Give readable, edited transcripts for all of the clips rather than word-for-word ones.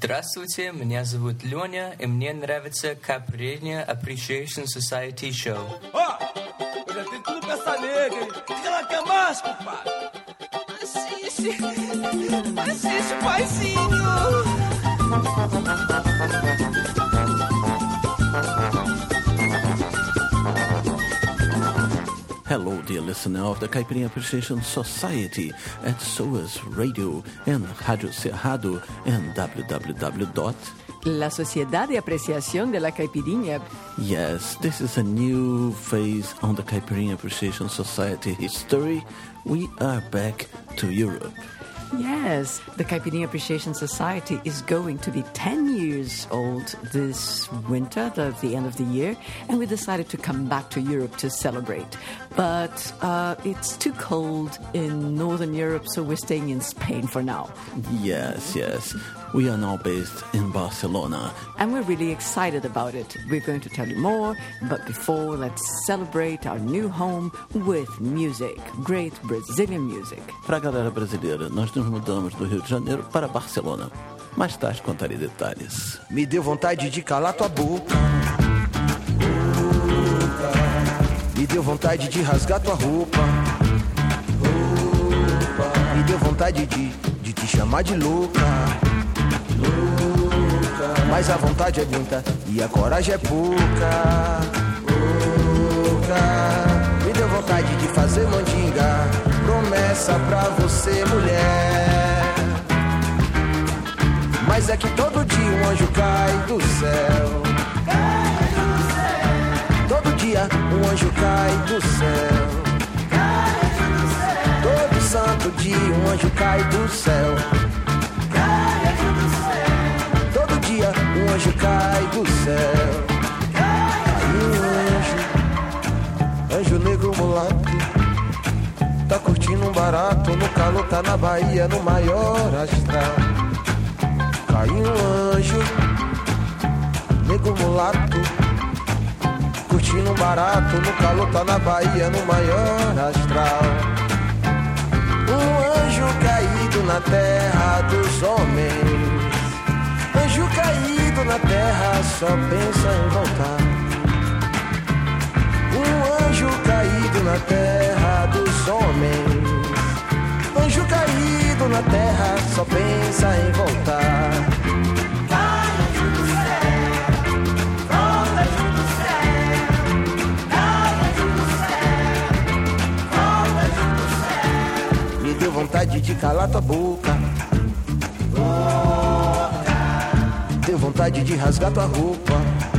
Здравствуйте, меня зовут Леня, и мне нравится Caipirinha Appreciation Society Show. Ó, eu já tenho tudo pra essa nega, hein? O que ela quer mais, compadre? Assiste, paizinho! Hello, dear listener of the Caipirinha Appreciation Society at SOAS Radio and Radio Cerrado and www. La Sociedad de Apreciación de la Caipirinha. Yes, this is a new phase on the Caipirinha Appreciation Society history. We are back to Europe. Yes, the Caipirinha Appreciation Society is going to be 10 years old this winter, the end of the year, and we decided to come back to Europe to celebrate. But it's too cold in Northern Europe, so we're staying in Spain for now. Yes. We are now based in Barcelona. And we're really excited about it. We're going to tell you more, but before, let's celebrate our new home with music, great Brazilian music. Para a galera brasileira, nós nos mudamos do Rio de Janeiro para Barcelona. Mais tarde contarei detalhes. Me deu vontade de calar tua boca. Me deu vontade de rasgar tua roupa. Me deu vontade de te chamar de louca. Mas a vontade é muita e a coragem é pouca. Me deu vontade de fazer mandinga, promessa pra você, mulher. Mas é que todo dia um anjo cai do céu. Todo dia um anjo cai do céu. Todo santo dia um anjo cai do céu. Todo dia um anjo cai do céu. Caiu um anjo negro mulato, tá curtindo um barato, no calor tá na Bahia, no maior astral. Caiu um anjo negro mulato, curtindo um barato, no calor tá na Bahia, no maior astral. Um anjo caído na terra dos homens. Anjo caído na terra só pensa em voltar. Um anjo caído na terra dos homens. Anjo caído na terra só pensa em voltar. Cai, anjo do céu, volta, anjo do céu. Cai, anjo do céu, volta, anjo do céu. Me deu vontade de calar tua boca. Deu vontade de rasgar tua roupa.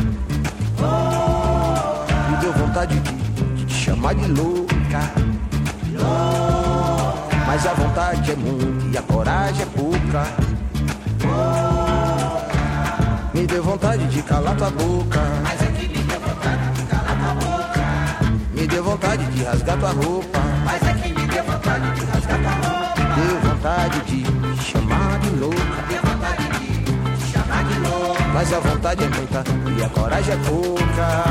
Me deu vontade de te chamar de louca. Mas a vontade é muita e a coragem é pouca. Me deu vontade de calar tua boca. Mas é que me deu vontade de calar tua boca. Me deu vontade de rasgar tua roupa. Mas é que me deu vontade de rasgar tua roupa. Deu vontade de te chamar de louca. Deu vontade de te chamar de louco. Mas a vontade é muita e a coragem é pouca.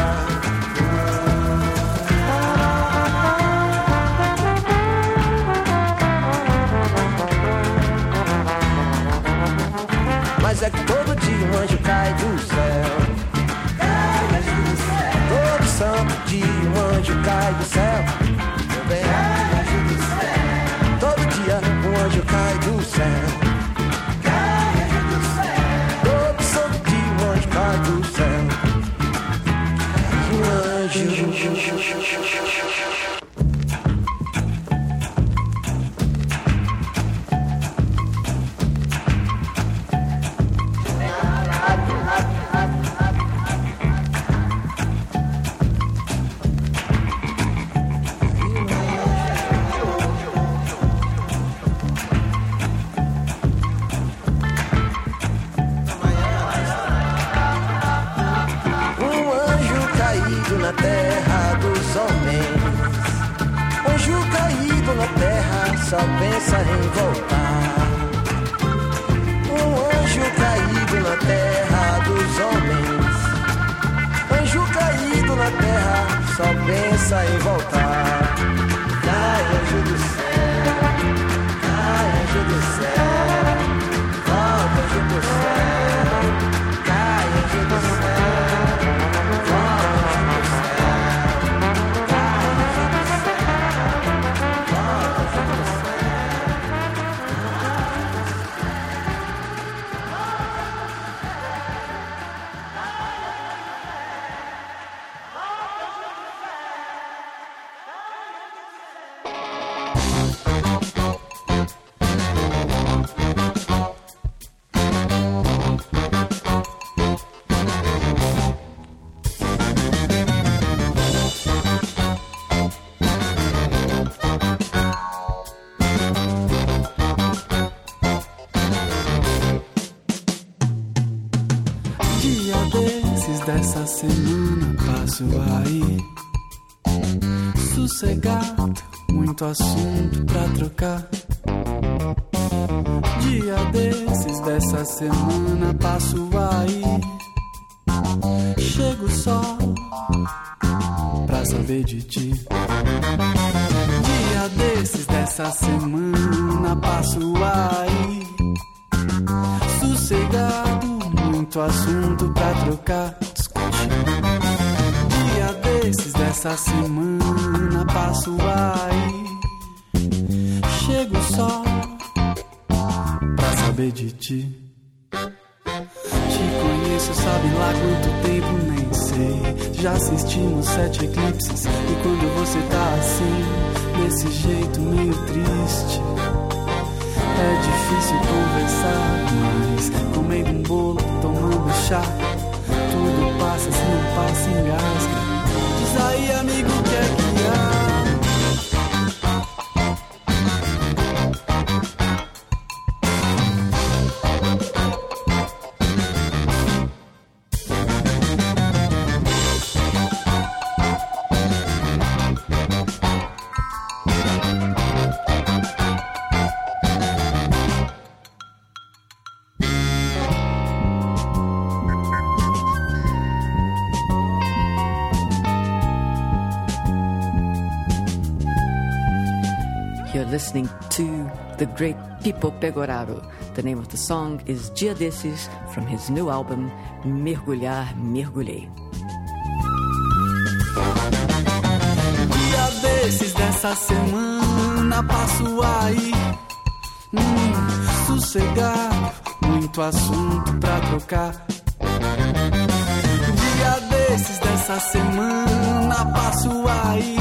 Mas é que todo dia um anjo cai do céu. Cai, anjo do céu. Todo santo dia um anjo cai do céu. Cai, anjo do céu. Todo dia um anjo cai do céu. Cai, anjo do céu. Todo santo dia um anjo cai do céu. Um anjo. Na terra dos homens, anjo caído na terra só pensa em voltar. Um anjo caído na terra dos homens, anjo caído na terra só pensa em voltar. Cai, anjo do céu, cai, anjo do céu, volta, anjo do céu. Dia desses dessa semana passo aí sossegado, muito assunto pra trocar. Dia desses dessa semana passo aí, chego só pra saber de ti. Dia desses dessa semana passo aí, sossegado, muito assunto pra trocar. Dia desses dessa semana passo aí, chego só pra saber de ti. Te conheço, sabe lá quanto tempo, nem sei. Já assistimos 7 eclipses, e quando você tá assim, desse jeito meio triste, é difícil conversar, mas comendo um bolo, tomando chá, tudo passa, se não passa, engasga. Diz aí, amigo, o que é que há? Listening to the great Pipo Pegoraro. The name of the song is Dia Desses, from his new album Mergulhar, Mergulhei. Dia desses dessa semana passo aí, sossegado, muito assunto pra trocar. Dia desses dessa semana passo aí,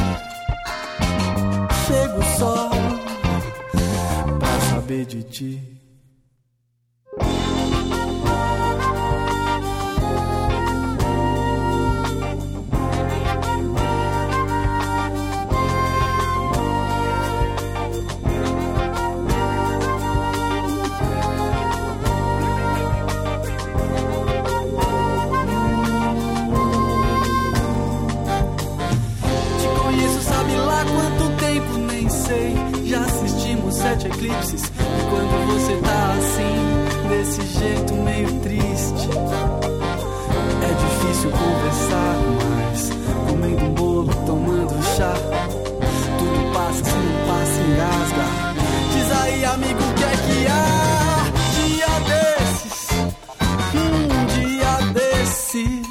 chego só pra saber de ti. Já assistimos 7 eclipses, e quando você tá assim, desse jeito meio triste, é difícil conversar, mas comendo um bolo, tomando chá, tudo passa, se não passa, engasga. Diz aí, amigo, o que é que há? Dia desses, dia desses.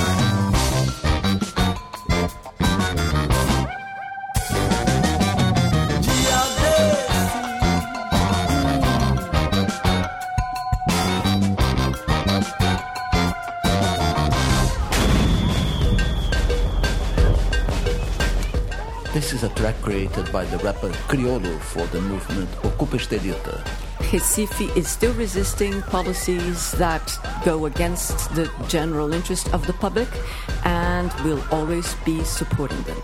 This is a track created by the rapper Criolo for the movement Ocupa Estelita. Recife is still resisting policies that go against the general interest of the public, and will always be supporting them.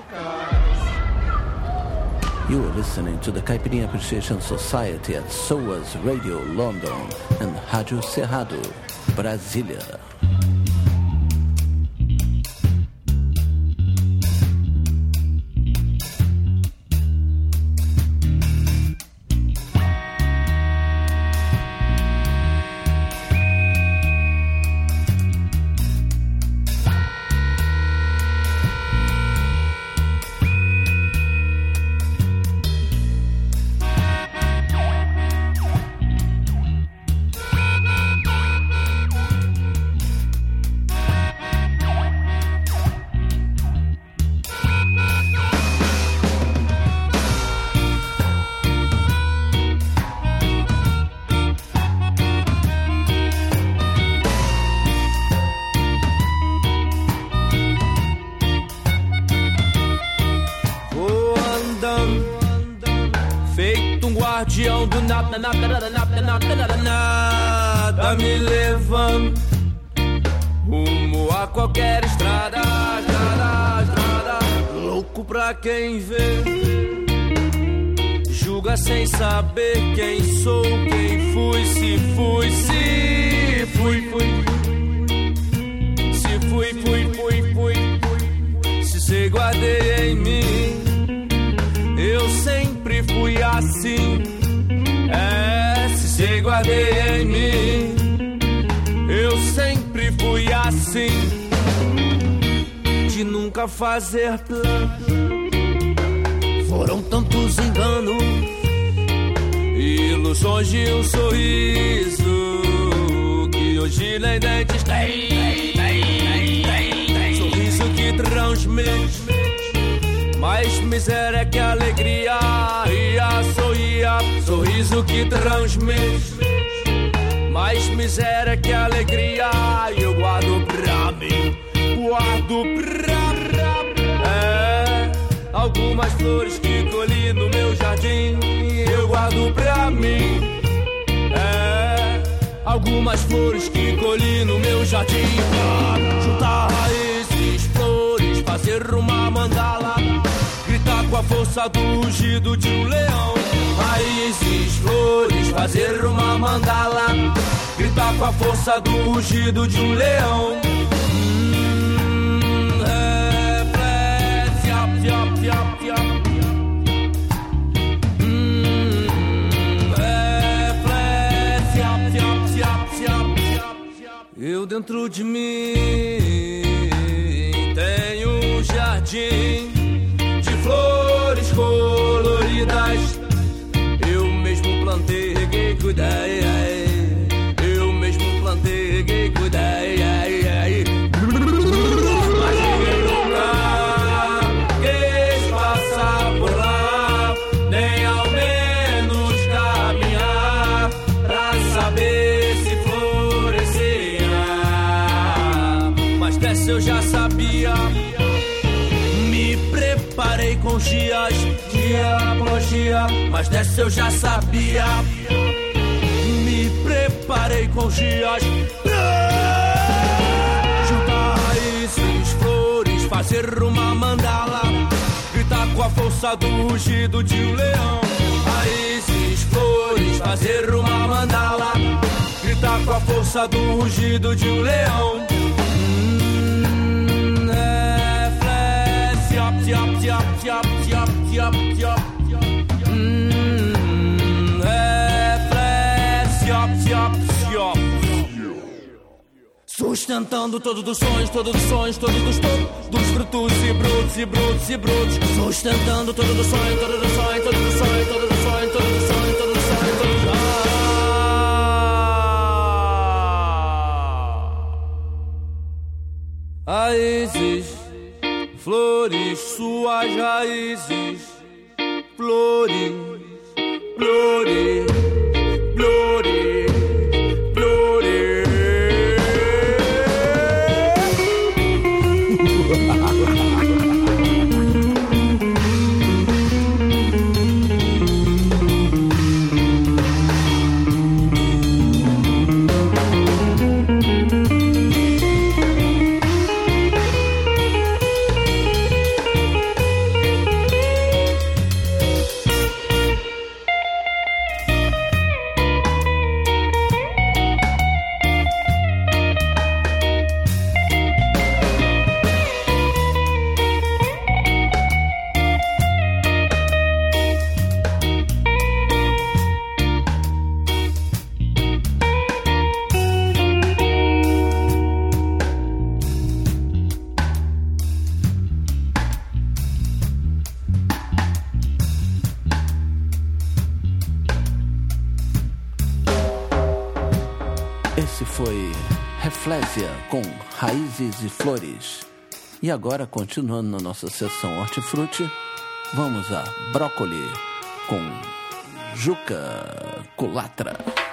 You are listening to the Caipirinha Appreciation Society at SOAS Radio London and Rádio Cerrado, Brasília. Nada me levando rumo a qualquer estrada, louco pra quem vê, julga sem saber quem sou, quem fui, se fui, se fui, se fui, se se guardei em mim, eu sempre fui assim. Se guardei em mim, eu sempre fui assim, de nunca fazer plano. Foram tantos enganos, ilusões de um sorriso, que hoje nem dentes tem. Sorriso que transmite mais miséria que alegria, sorria. Sorriso que transmite mais miséria que alegria. E eu guardo pra mim, algumas flores que colhi no meu jardim. Eu guardo pra mim, algumas flores que colhi no meu jardim. Juntar raízes, flores, fazer uma mandala, gritar com a força do rugido de um leão. Raízes, flores, fazer uma mandala, gritar com a força do rugido de um leão. Eu dentro de mim tenho um jardim de flores coloridas. Eu mesmo plantei, reguei, cuidei. Eu mesmo plantei, reguei, cuidei. Mas ninguém nunca quis passar por lá, nem ao menos caminhar pra saber se florescia. Mas dessa eu já sabia. Me preparei com dias de apologia, mas dessa eu já sabia. Me preparei com dias juntar raízes, flores, fazer uma mandala, gritar com a força do rugido de um leão. Raízes, flores, fazer uma mandala, gritar com a força do rugido de um leão. Sustentando todos os sonhos, todos os sonhos, todos os frutos e brutos e brutos e brutos. Sustentando todos os sonhos, todos os sonhos, todos os sonhos, todos os sonhos, todos os sonhos, todos os sonhos, todos os sonhos. Raízes, flores, suas raízes, flores, flores, flores, flores. Nésia com Raízes e Flores. E agora, continuando na nossa sessão Hortifruti, vamos a Brócoli com Juca Culatra.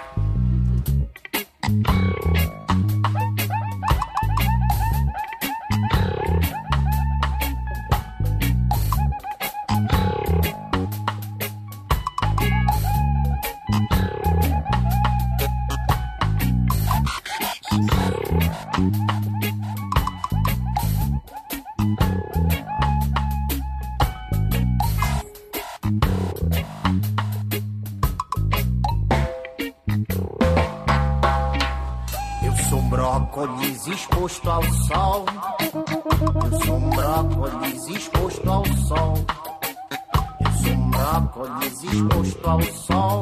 Exposto ao sol, eu sou um brócolis exposto ao sol, eu sou um brócolis exposto ao sol,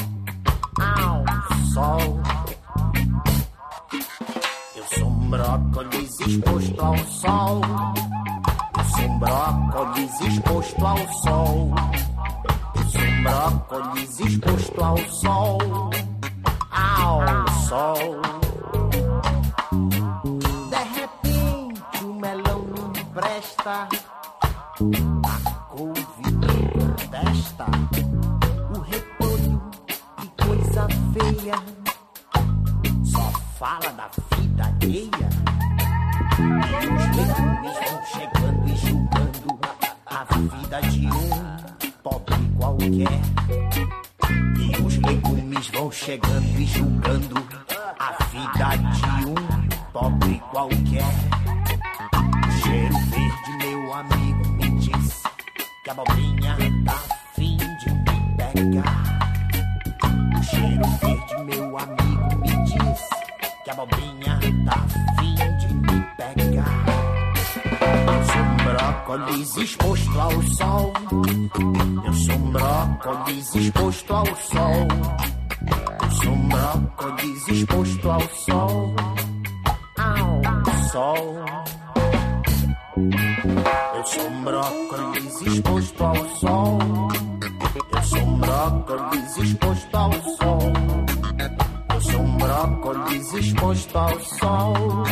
eu sou um brócolis exposto ao sol, eu sou um brócolis exposto ao sol, eu sou um brócolis exposto ao sol, presta, a couve testa, o repolho, que coisa feia, só fala da vida alheia. E os legumes vão chegando e julgando a vida de um pobre qualquer. E os legumes vão chegando e julgando a vida de um pobre qualquer. Cheiro verde, meu amigo, me diz que a abobrinha tá fim de me pegar. O cheiro verde, meu amigo, me diz que a abobrinha tá fim de me pegar. Eu sou um brócolis exposto ao sol, eu sou um brócolis exposto ao sol, eu sou um brócolis exposto ao sol, Eu sou um brócolis exposto ao sol, eu sou um brócolis exposto ao sol, eu sou um brócolis exposto ao sol,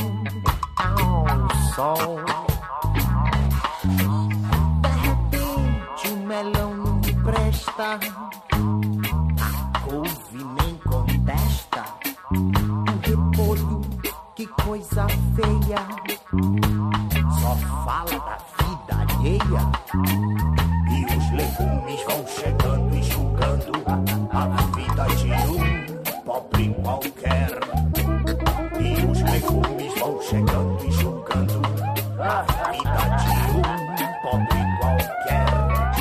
De repente o melão não me presta, a couve nem contesta, o repolho, que coisa feia, só fala da vida alheia. E os legumes vão chegando e julgando a vida de um pobre qualquer. E os legumes vão chegando e julgando a vida de um pobre qualquer.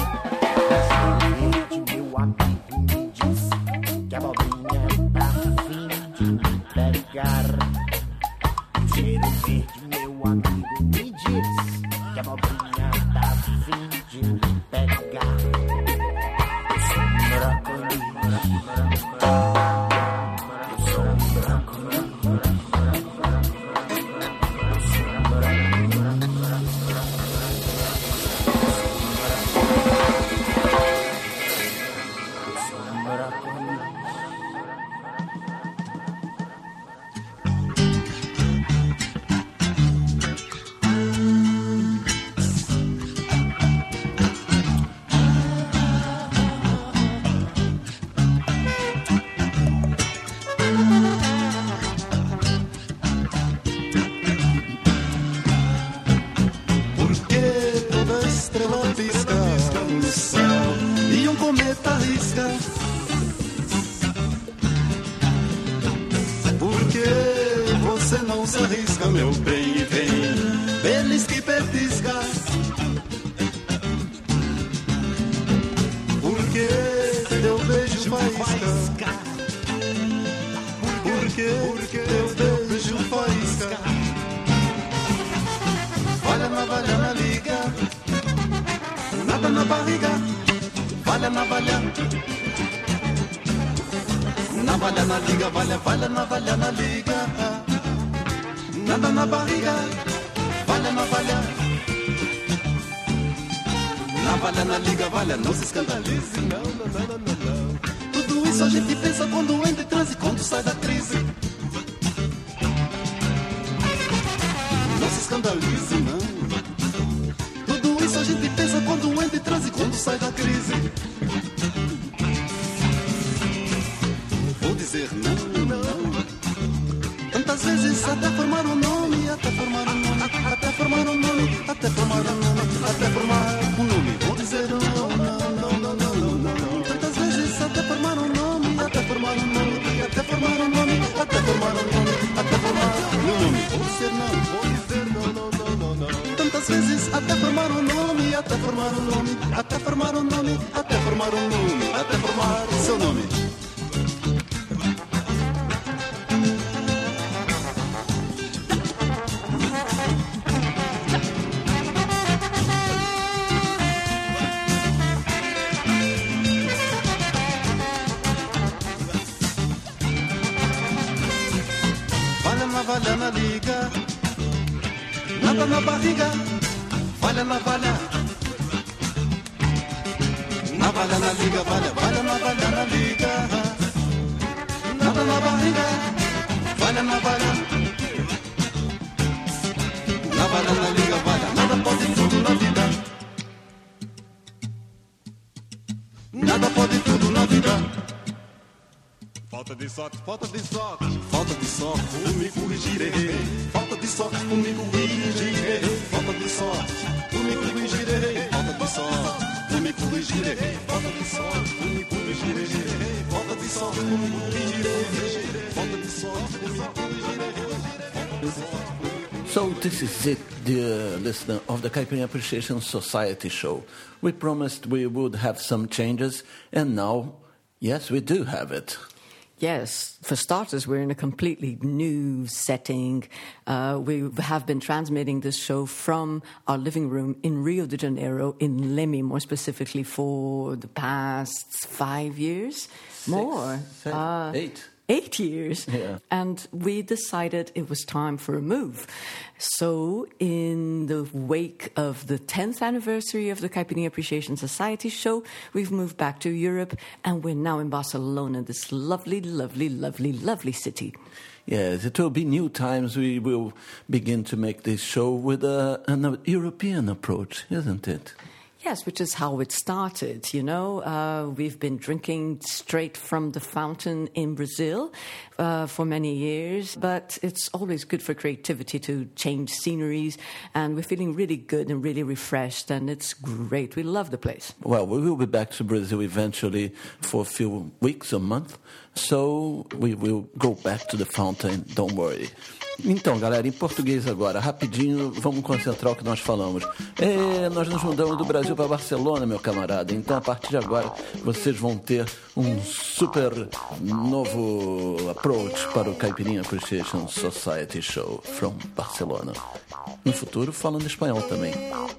O cheiro verde, meu amigo, me diz que a abobrinha tá fim de me pegar. O cheiro verde, meu amigo, me diz que a abobrinha tá fim de me pegar. Eu sou um brócolis, eu sou um brócolis, eu sou um brócolis, eu sou um brócolis. Meu bem, e vem, belisca e petisca. Porque teu beijo faísca. Porque teu beijo faísca. Valha na liga, nada na barriga. Valha na liga, valha na liga. Nada na barriga, valha. Na valha, na liga, valha, não se escandalize, não. Tudo isso a gente pensa quando entra em transe, quando sai da crise. sai da crise. Vou dizer não, não. Tantas vezes até formar um nome, até formar um nome, até formar um nome, até formar um nome, até formar um nome. Vou dizer não, não, não, não, não, não. Tantas vezes até formar um nome, até formar um nome, até formar um nome, até formar um nome, até formar um nome. Vou dizer não, vou dizer não, não, não, não, não. Tantas vezes até formar um nome, até formar um nome, até formar um nome, até formar um nome, até formar seu nome. Valha na liga, nada na barriga, valha na valha. Na valha na liga, valha na liga. Nada na barriga, valha na valha. Na valha na liga, valha, nada pode tudo na vida. Nada pode tudo na vida. Falta de sorte, falta de sorte, falta de sorte, por me corrigirei. Falta de sorte, por me corrigirei. Falta de sorte, por me corrigirei. Falta de sorte, por me corrigirei. Falta de sorte, por me corrigirei. Falta de sorte, por me corrigirei. Falta de sorte, por me corrigirei. So this is it, dear listener of the Caipirinha Appreciation Society show. We promised we would have some changes, and now, yes, we do have it. Yes, for starters, we're in a completely new setting. We have been transmitting this show from our living room in Rio de Janeiro, in Leme, more specifically, for the past 5 years. More. 8. 8 years. Yeah. And we decided it was time for a move. So in the wake of the 10th anniversary of the Caipirinha Appreciation Society show, we've moved back to Europe, and we're now in Barcelona, this lovely, lovely, lovely, lovely city. Yes, it will be new times. We will begin to make this show with an European approach, isn't it? Yes, which is how it started, you know. We've been drinking straight from the fountain in Brazil for many years, but it's always good for creativity to change sceneries, and we're feeling really good and really refreshed, and it's great. We love the place. Well, we will be back to Brazil eventually for a few weeks or month, so we will go back to the fountain, don't worry. Então, galera, em português agora, rapidinho, vamos concentrar o que nós falamos. Nós nos mudamos do Brasil para Barcelona, meu camarada. Então, a partir de agora, vocês vão ter um super novo approach para o Caipirinha Appreciation Society Show from Barcelona. No futuro, falando espanhol também.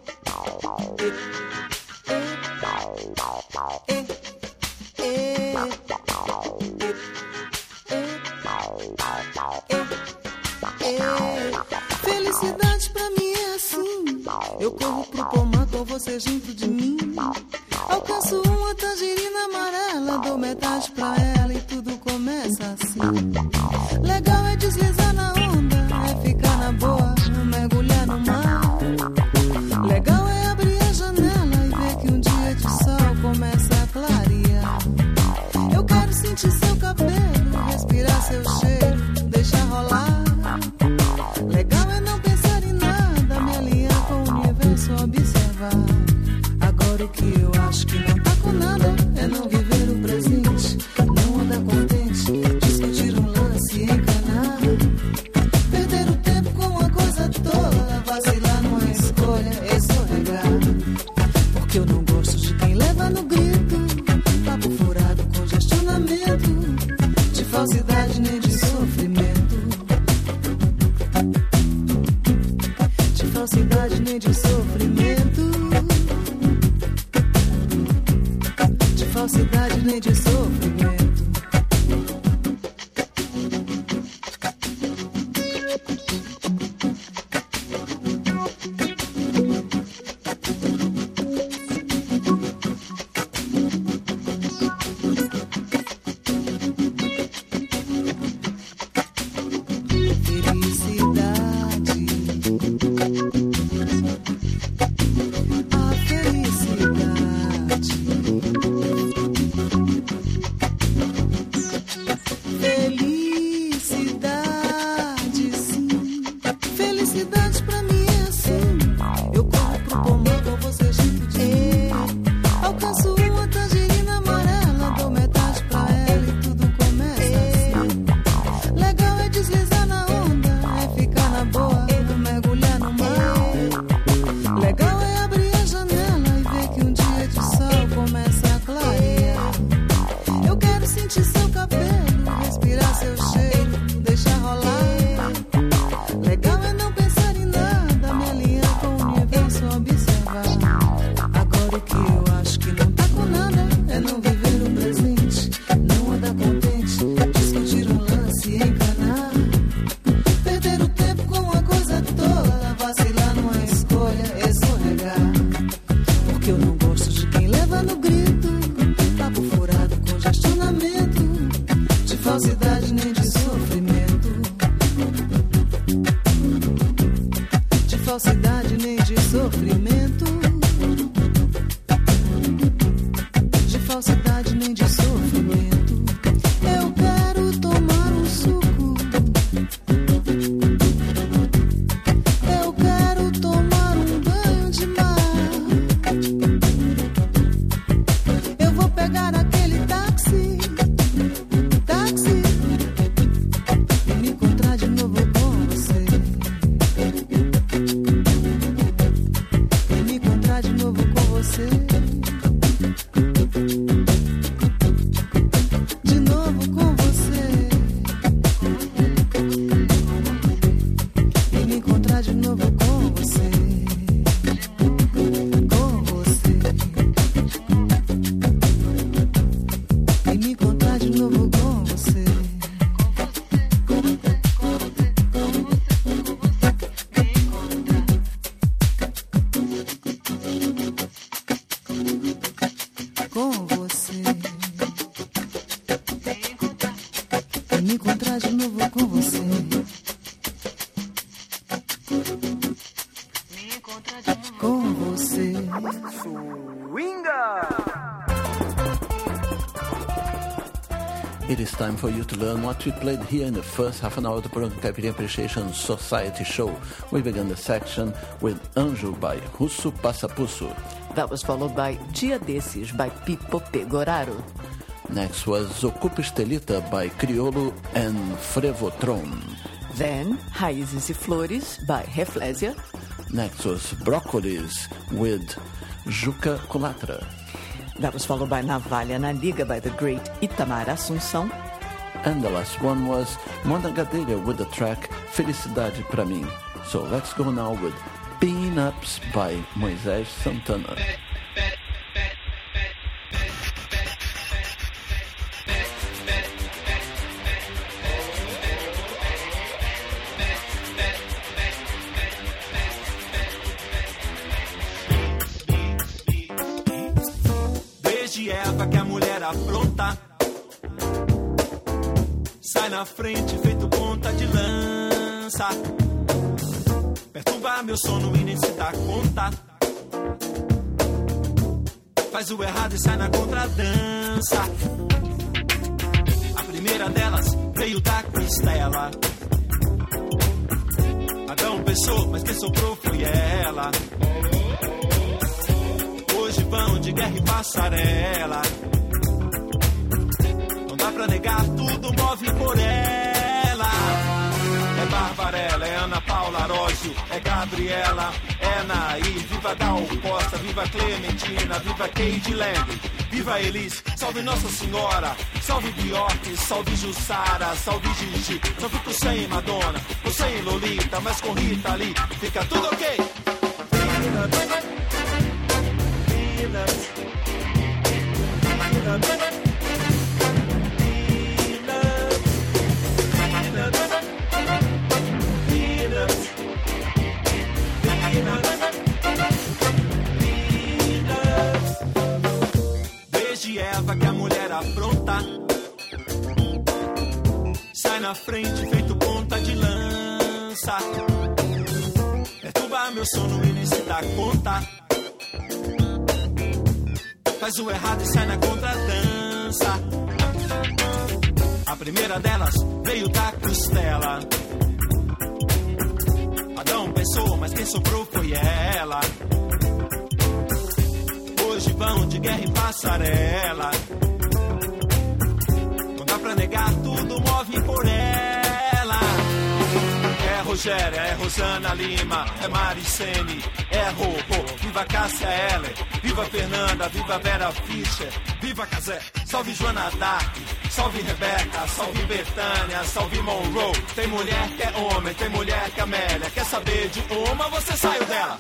Felicidade pra mim é assim. Eu corro pro pomar com você junto de mim. Alcanço uma tangerina amarela, dou metade pra ela e tudo começa assim. Legal é deslizar na onda, é ficar na boa, não mergulhar no mar. Legal é abrir a janela e ver que um dia de sol começa a clarear. Eu quero sentir seu cabelo, respirar seu cheiro, deixar rolar. Legal é não pensar em nada, me alinhar com o universo, observar. Agora o que eu acho que não tá com nada é não viver o presente, não andar contente, discutir um lance, encanar, perder o tempo com uma coisa tola, vacilar numa escolha, escorregar. Porque eu não gosto de quem leva no grito, papo furado, congestionamento, de falsidade nem de sofrimento. Falsidade nem de sofrimento. De falsidade nem de sofrimento. Falsidade pra mim é assim. Eu corro pro pomar com você junto de mim. Alcanço uma tangerina amarela, dou metade pra ela e tudo começa assim. Legal é deslizar na onda, é ficar na boa, não mergulhar no mar. Legal é abrir a janela e ver que um dia de sol começa a clarear. Eu quero sentir seu cabelo, respirar seu cheiro, deixar rolar. Legal é não pensar em nada, me alinhar com o universo, observar. Agora o que eu acho que não tá com nada é não viver o presente, não andar contente, discutir um lance e encanar. Perder o tempo com uma coisa tola, vacilar numa escolha, escorregar. Porque eu não gosto de quem leva no grito, papo furado, congestionamento, de falsidade nem de sofrimento. De falsidade nem de sofrimento. De falsidade nem de sofrimento. Eu quero tomar um suco. Eu quero tomar um banho de mar. Eu vou pegar aquele táxi e me encontrar de novo com você. E me encontrar de novo com você. De novo com você. E me encontrar de novo com você. Com você. E me encontrar de novo com você. Com você. E me encontrar de novo com você. Com você. It is time for you to learn what we played here in the first half an hour of the program Caipirinha Appreciation Society show. We began the section with Anjo by Russo Passapusso. That was followed by Dia Desses by Pipo Pegoraro. Next was Ocupa Estelita by Criolo and Frevotron. Then Raízes e Flores by Reflésia. Next was Brócolis with Juca Culatra. That was followed by Navalha na Liga by the great Itamar Assunção. And the last one was Mona Gadelha with the track Felicidade Pra Mim. So let's go now with Peanuts by Moisés Santana. Desde Eva que a mulher apronta, sai na frente feito ponta de lança, perturba meu sono e nem se dá conta, faz o errado e sai na contradança. A primeira delas veio da costela, Adão pensou, mas quem soprou foi ela. Hoje vão de guerra e passarela, não dá pra negar, tudo move por ela. É Barbarella, é Ana Paula Arósio, é Gabriela, é Nair, viva Gal Costa, viva Clementina, viva Kate Lang, viva Elis, salve Nossa Senhora, salve Bjork, salve Jussara, salve Gigi, só fico sem Madonna, ou sem Lolita, mas com Rita Lee, fica tudo ok. Desde Eva que a mulher apronta, sai na frente feito ponta de lança, perturba meu sono e nem se dá conta, faz o errado e sai na contradança. A primeira delas veio da costela, Adão quem sobrou foi ela. Hoje vão de guerra em passarela. Não dá pra negar, tudo move por ela. É Rogéria, é Rosana Lima, é Maricene, é Rorô. Viva Cássia Eller, viva Fernanda, viva Vera Fischer, viva Casé, salve Joana Dark, salve Rebeca, salve Betânia, salve Monroe. Tem mulher que é homem, tem mulher que é Amélia. Quer saber de uma, você saiu dela.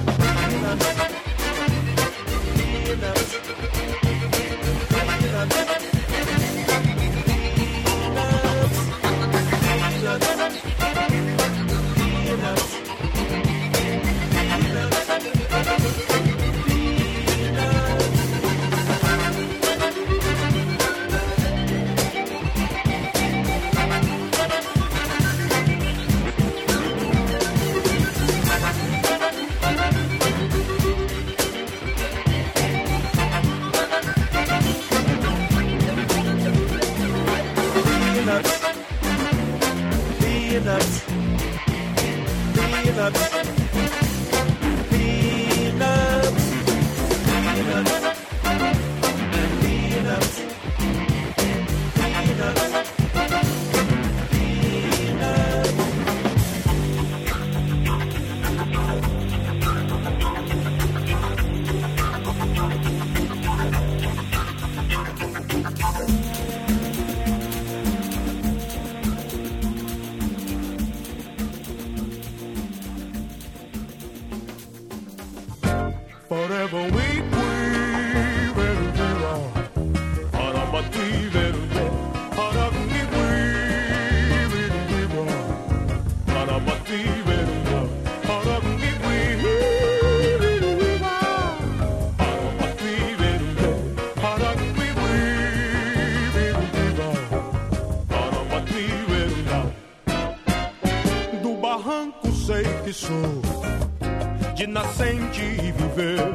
De nascente e viver,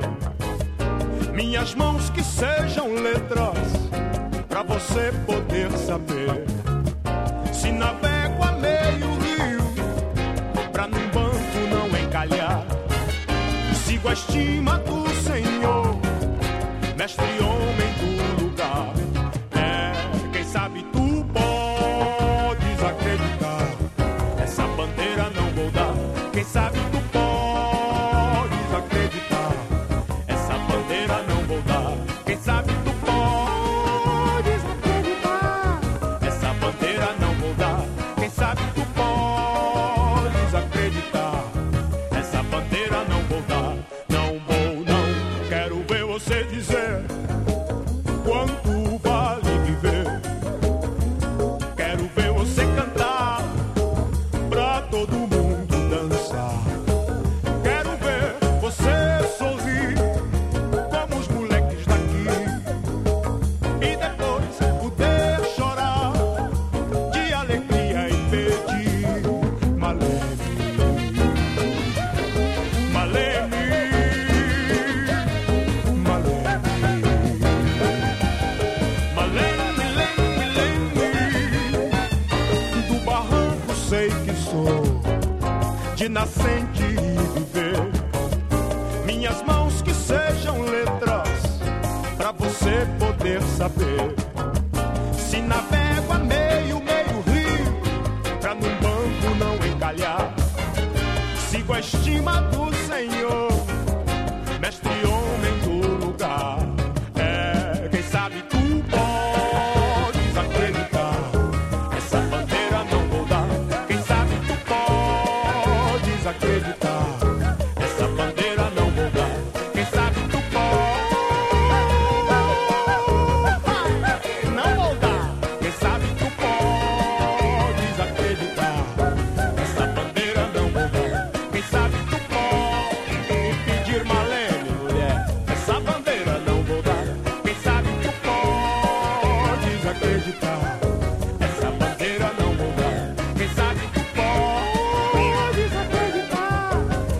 minhas mãos que sejam letras, pra você poder saber. Se navego a meio rio, pra num banco não encalhar, sigo a estima do Senhor, mestre homem do lugar. Quem sabe tu podes acreditar, essa bandeira não vou dar. Quem sabe tu podes acreditar, essa bandeira não vou dar. Quem sabe tu podes acreditar, essa bandeira não vou dar. Quem sabe tu podes acreditar, essa bandeira não vou dar. Não vou, não, quero ver você dizer quanto vale viver. Quero ver você cantar pra todo mundo. Quero ver você sorrir como os moleques daqui e depois poder chorar de alegria e pedir Maleme, Maleme, Maleme, Maleme, Leme. Do barranco sei que sou, de nascente e viver, minhas mãos que sejam letras, pra você poder saber. Se navego a meio rio, pra num banco não encalhar, sigo a estima do Senhor, mestre homem do lugar. Quem sabe tu podes acreditar, essa bandeira não vou dar. Quem sabe tu podes acreditar, essa bandeira não vou dar. Quem sabe tu pode, não vou dar. Quem sabe tu podes acreditar, essa bandeira não vou dar. Quem sabe tu pode me pedir Maleme, mulher, essa bandeira não vou dar. Quem sabe tu podes acreditar, essa bandeira não vou dar. Quem sabe tu podes acreditar,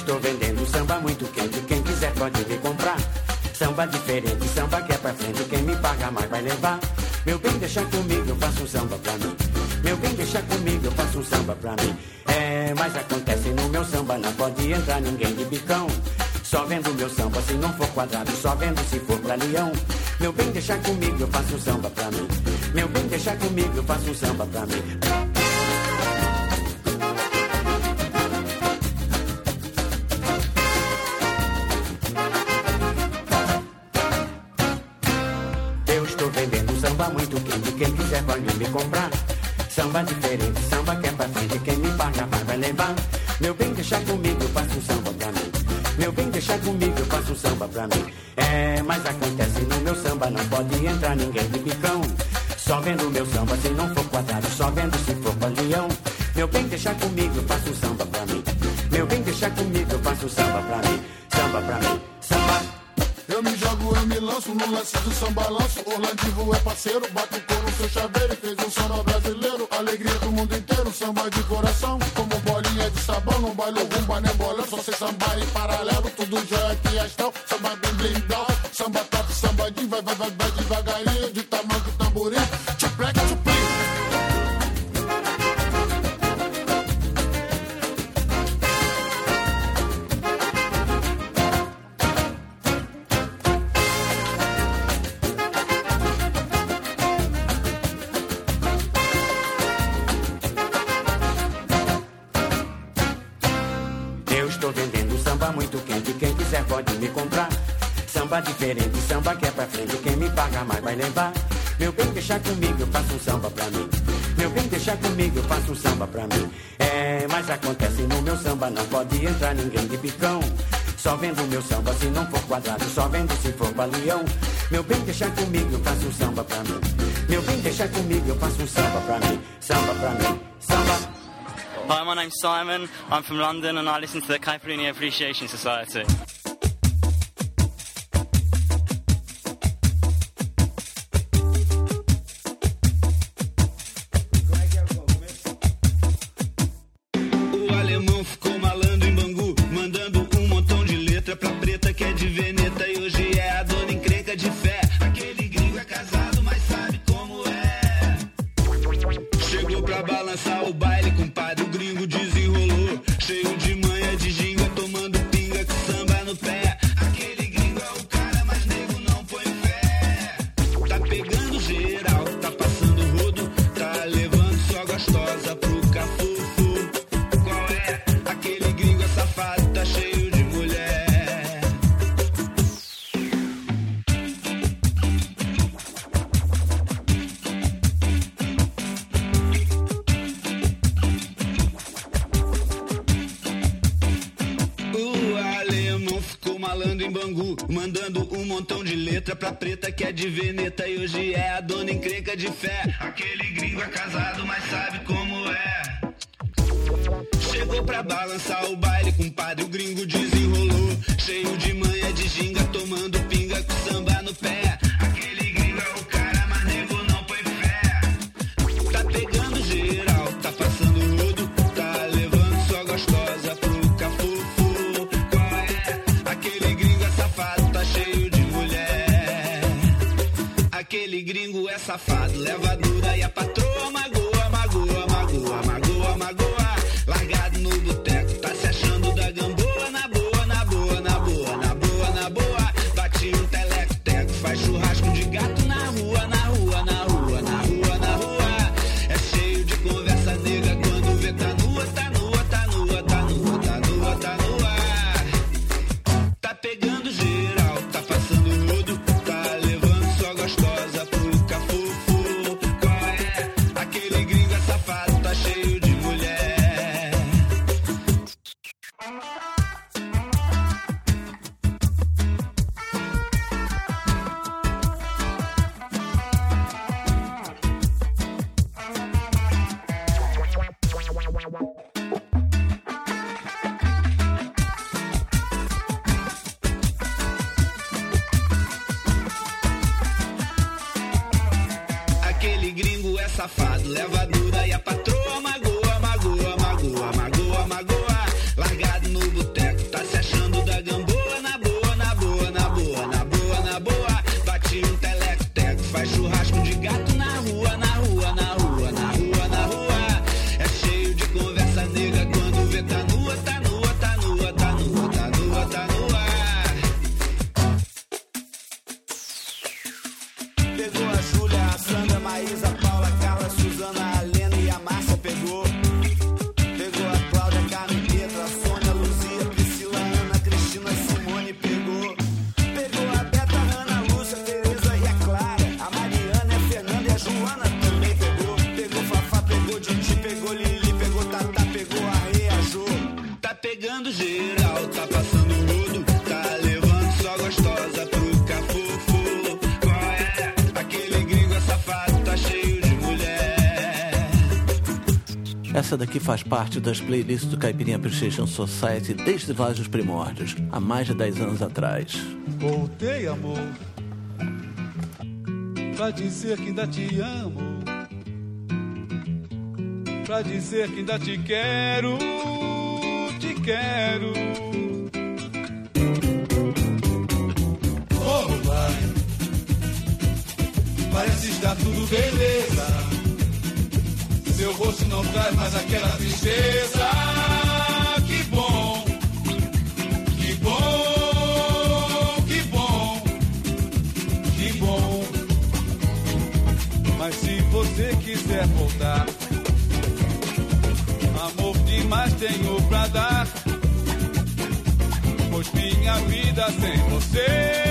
estou vendendo samba muito quente, quem quiser pode vir comprar. Samba diferente, samba que é pra frente, quem me paga mais vai levar. Meu bem, deixa comigo, eu faço um samba pra mim. Meu bem, deixa comigo, eu faço um samba pra mim. Mas acontece no meu samba, não pode entrar ninguém de bicão. Só vendo meu samba se não for quadrado, só vendo se for pra leão. Meu bem, deixa comigo, eu faço um samba pra mim. Meu bem, deixa comigo, eu faço um samba pra mim. Eu estou vendendo samba muito quente, quem quiser pode me comprar. Samba diferente, samba que é pra frente, quem me paga mais vai levar. Meu bem, deixa comigo, eu faço um samba pra mim. Meu bem, deixa comigo, eu faço um samba pra mim. Mas acontece no meu samba, não pode entrar ninguém de bicão. Só vendo meu samba, se não for quadrado, só vendo se for pra leão. Meu bem, deixa comigo, eu faço um samba pra mim. Meu bem, deixa comigo, eu faço um samba pra mim. Samba pra mim, samba. Eu me jogo, eu me lanço no lance do sambalanço. Orlandivo é parceiro, bate o couro no seu chaveiro. Fez um samba brasileiro, alegria do mundo inteiro. Samba de coração, como bolinha de sabão. Não baile o rumba, nem bolão, só sei sambar em paralelo. Tudo jóia que astral, samba bem blindado. Samba top, sambadinho, vai devagarinho. De tamanho de tamborim, tchupleque, tchuplim. Muito quente, quem quiser pode me comprar. Samba diferente, samba que é pra frente, quem me paga mais vai levar. Meu bem, deixa comigo, eu faço um samba pra mim. Meu bem, deixa comigo, eu faço um samba pra mim. Mas acontece no meu samba, não pode entrar ninguém de bicão. Só vendo meu samba, se não for quadrado, só vendo se for pra leão. Meu bem, deixa comigo, eu faço um samba pra mim. Meu bem, deixa comigo, eu faço um samba pra mim. Samba pra mim, samba. Hi, my name's Simon. I'm from London and I listen to the Caipirinha Appreciation Society. O alemão ficou malando em Bangu, mandando um montão de letra pra preta que é de Veneta e hoje é a dona encrenca de fé. Aquele gringo é casado, mas sabe como é. Chegou pra balançar o baile, compadre, o gringo desenrolou. Cheio de manha de ginga, tomando pinga com samba no pé. Aquele gringo é o cara, mas nego não põe fé. Tá pegando geral, tá passando rodo, tá levando só gostosa pro cafufu. Qual é? Aquele gringo é safado, tá cheio de mulher. Malando em Bangu, mandando um montão de letra pra preta que é de Veneta e hoje é a dona encrenca de fé. Aquele gringo é casado, mas sabe como é. Chegou pra balançar o baile, compadre, o gringo desenrolou. Cheio de manha de ginga, tomando pinga com samba no pé. Aquele gringo é o cara, mas nego não põe fé. Tá pegando geral, tá passando rodo, tá levando só gostosa pro cafufu. Aquele gringo é safado, tá cheio de mulher. Aquele gringo é safado, leva dura e a patroa magoa, magoa, magoa, magoa, magoa. Largado no boteco, tá se achando da gamboa. Na boa, na boa, na boa, na boa, na boa. Bate um teleco, tá pegando geral, tá passando rodo, tá levando só gostosa pro cafofo. Qual é? Aquele gringo safado tá cheio de mulher. Essa daqui faz parte das playlists do Caipirinha Appreciation Society desde vários primórdios, há mais de 10 anos atrás. Voltei, amor, pra dizer que ainda te amo, pra dizer que ainda te quero, te quero. Oh, vai, parece estar tudo beleza. Seu rosto não traz mais aquela tristeza. Que bom, que bom, que bom, que bom. Mas se você quiser voltar, amor demais tenho pra dar, pois minha vida sem você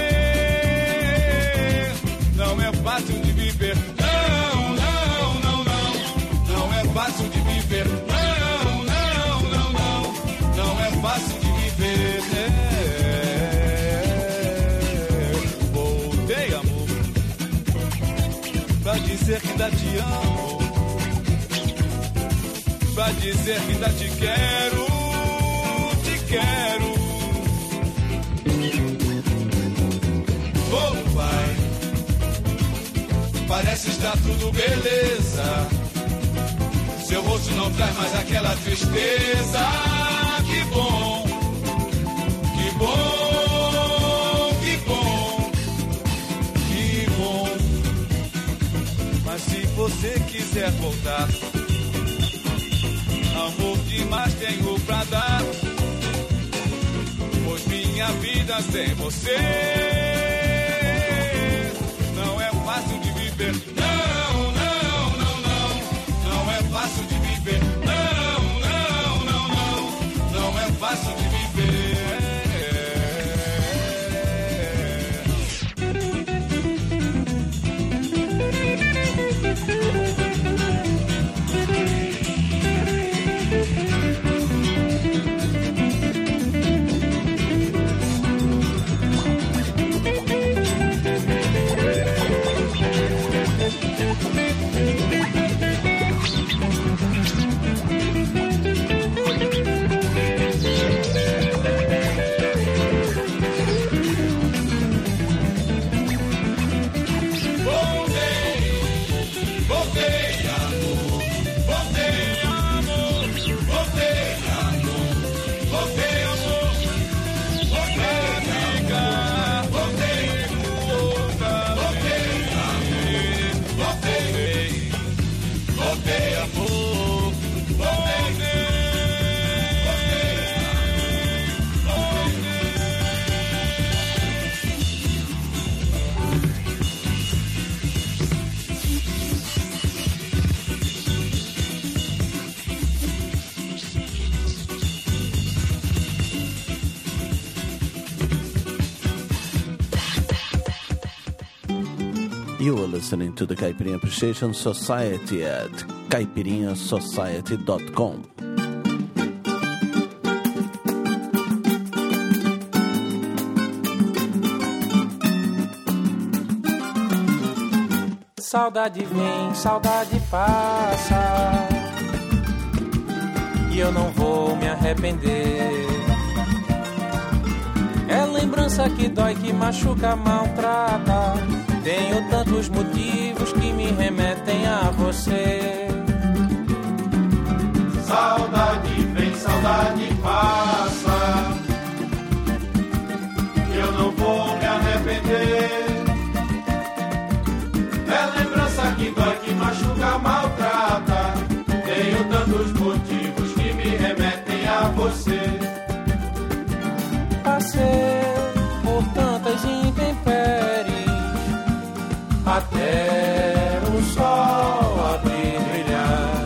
não é fácil de viver. Não, não, não, não, não é fácil de viver. Não, não, não, não, não é fácil de viver. Voltei, amor, pra dizer que ainda te amo, pra dizer que ainda te quero, te quero. Oh, pai, parece estar tudo beleza. Seu rosto não traz mais aquela tristeza. Que bom, que bom, que bom, que bom. Mas se você quiser voltar, amor demais tenho pra dar, pois minha vida sem você não é fácil de viver. Não, não, não, não, não é fácil de viver. Não, não, não, não, não é fácil de viver. You are listening to the Caipirinha Appreciation Society at caipirinhasociety.com. Saudade vem, saudade passa, e eu não vou me arrepender. É lembrança que dói, que machuca, maltrata. Tenho tantos motivos que me remetem a você. Saudade vem, saudade passa, eu não vou me arrepender. É lembrança que dói, que machuca, maltrata. Tenho tantos motivos que me remetem a você. Passei por tantas intempéries até o sol abrir, brilhar.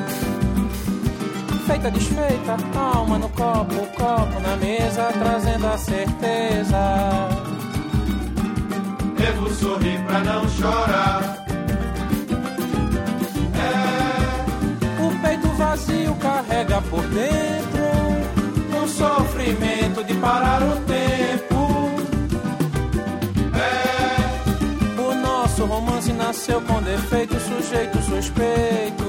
Feita, desfeita, alma no copo, o copo na mesa, trazendo a certeza. Devo sorrir pra não chorar. O peito vazio carrega por dentro nasceu com defeito, sujeito suspeito.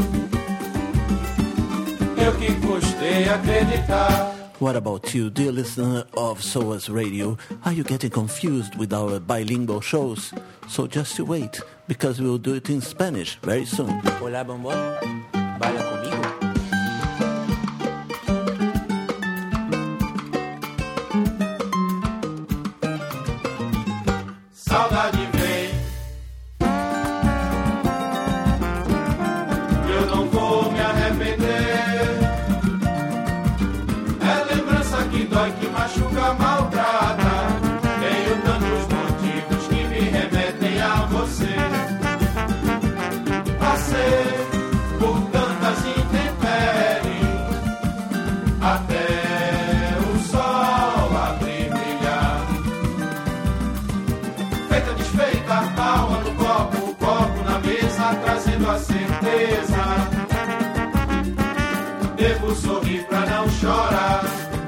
Eu que custei acreditar. What about you, dear listener of SOAS Radio? Are you getting confused with our bilingual shows? So just you wait, because we will do it in Spanish very soon. Olá, bombom. Baila comigo. Saudade vem, eu não vou me arrepender. É lembrança que dói, que machuca, maltrata. Tenho tantos motivos que me remetem a você. Passei por tantas intempéries, até o sol abrir brilhar. Feita, desfeita, a alma no copo, o copo na mesa, trazendo a certeza. Devo sorrir pra não chorar.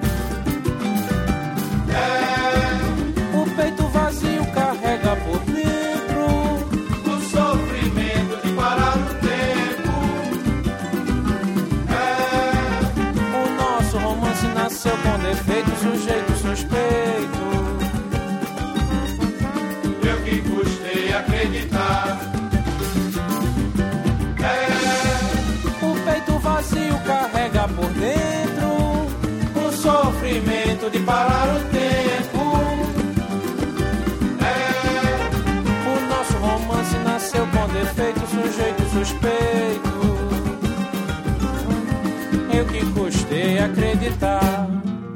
O peito vazio carrega por dentro O sofrimento de parar o tempo. o nosso romance nasceu com defeito, sujeito suspeito. Eu que custei acreditar. O peito vazio carrega por dentro O sofrimento de parar o tempo. o nosso romance nasceu com defeito, sujeito suspeito. Eu que custei acreditar.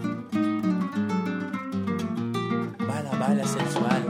Baila, baila sensual.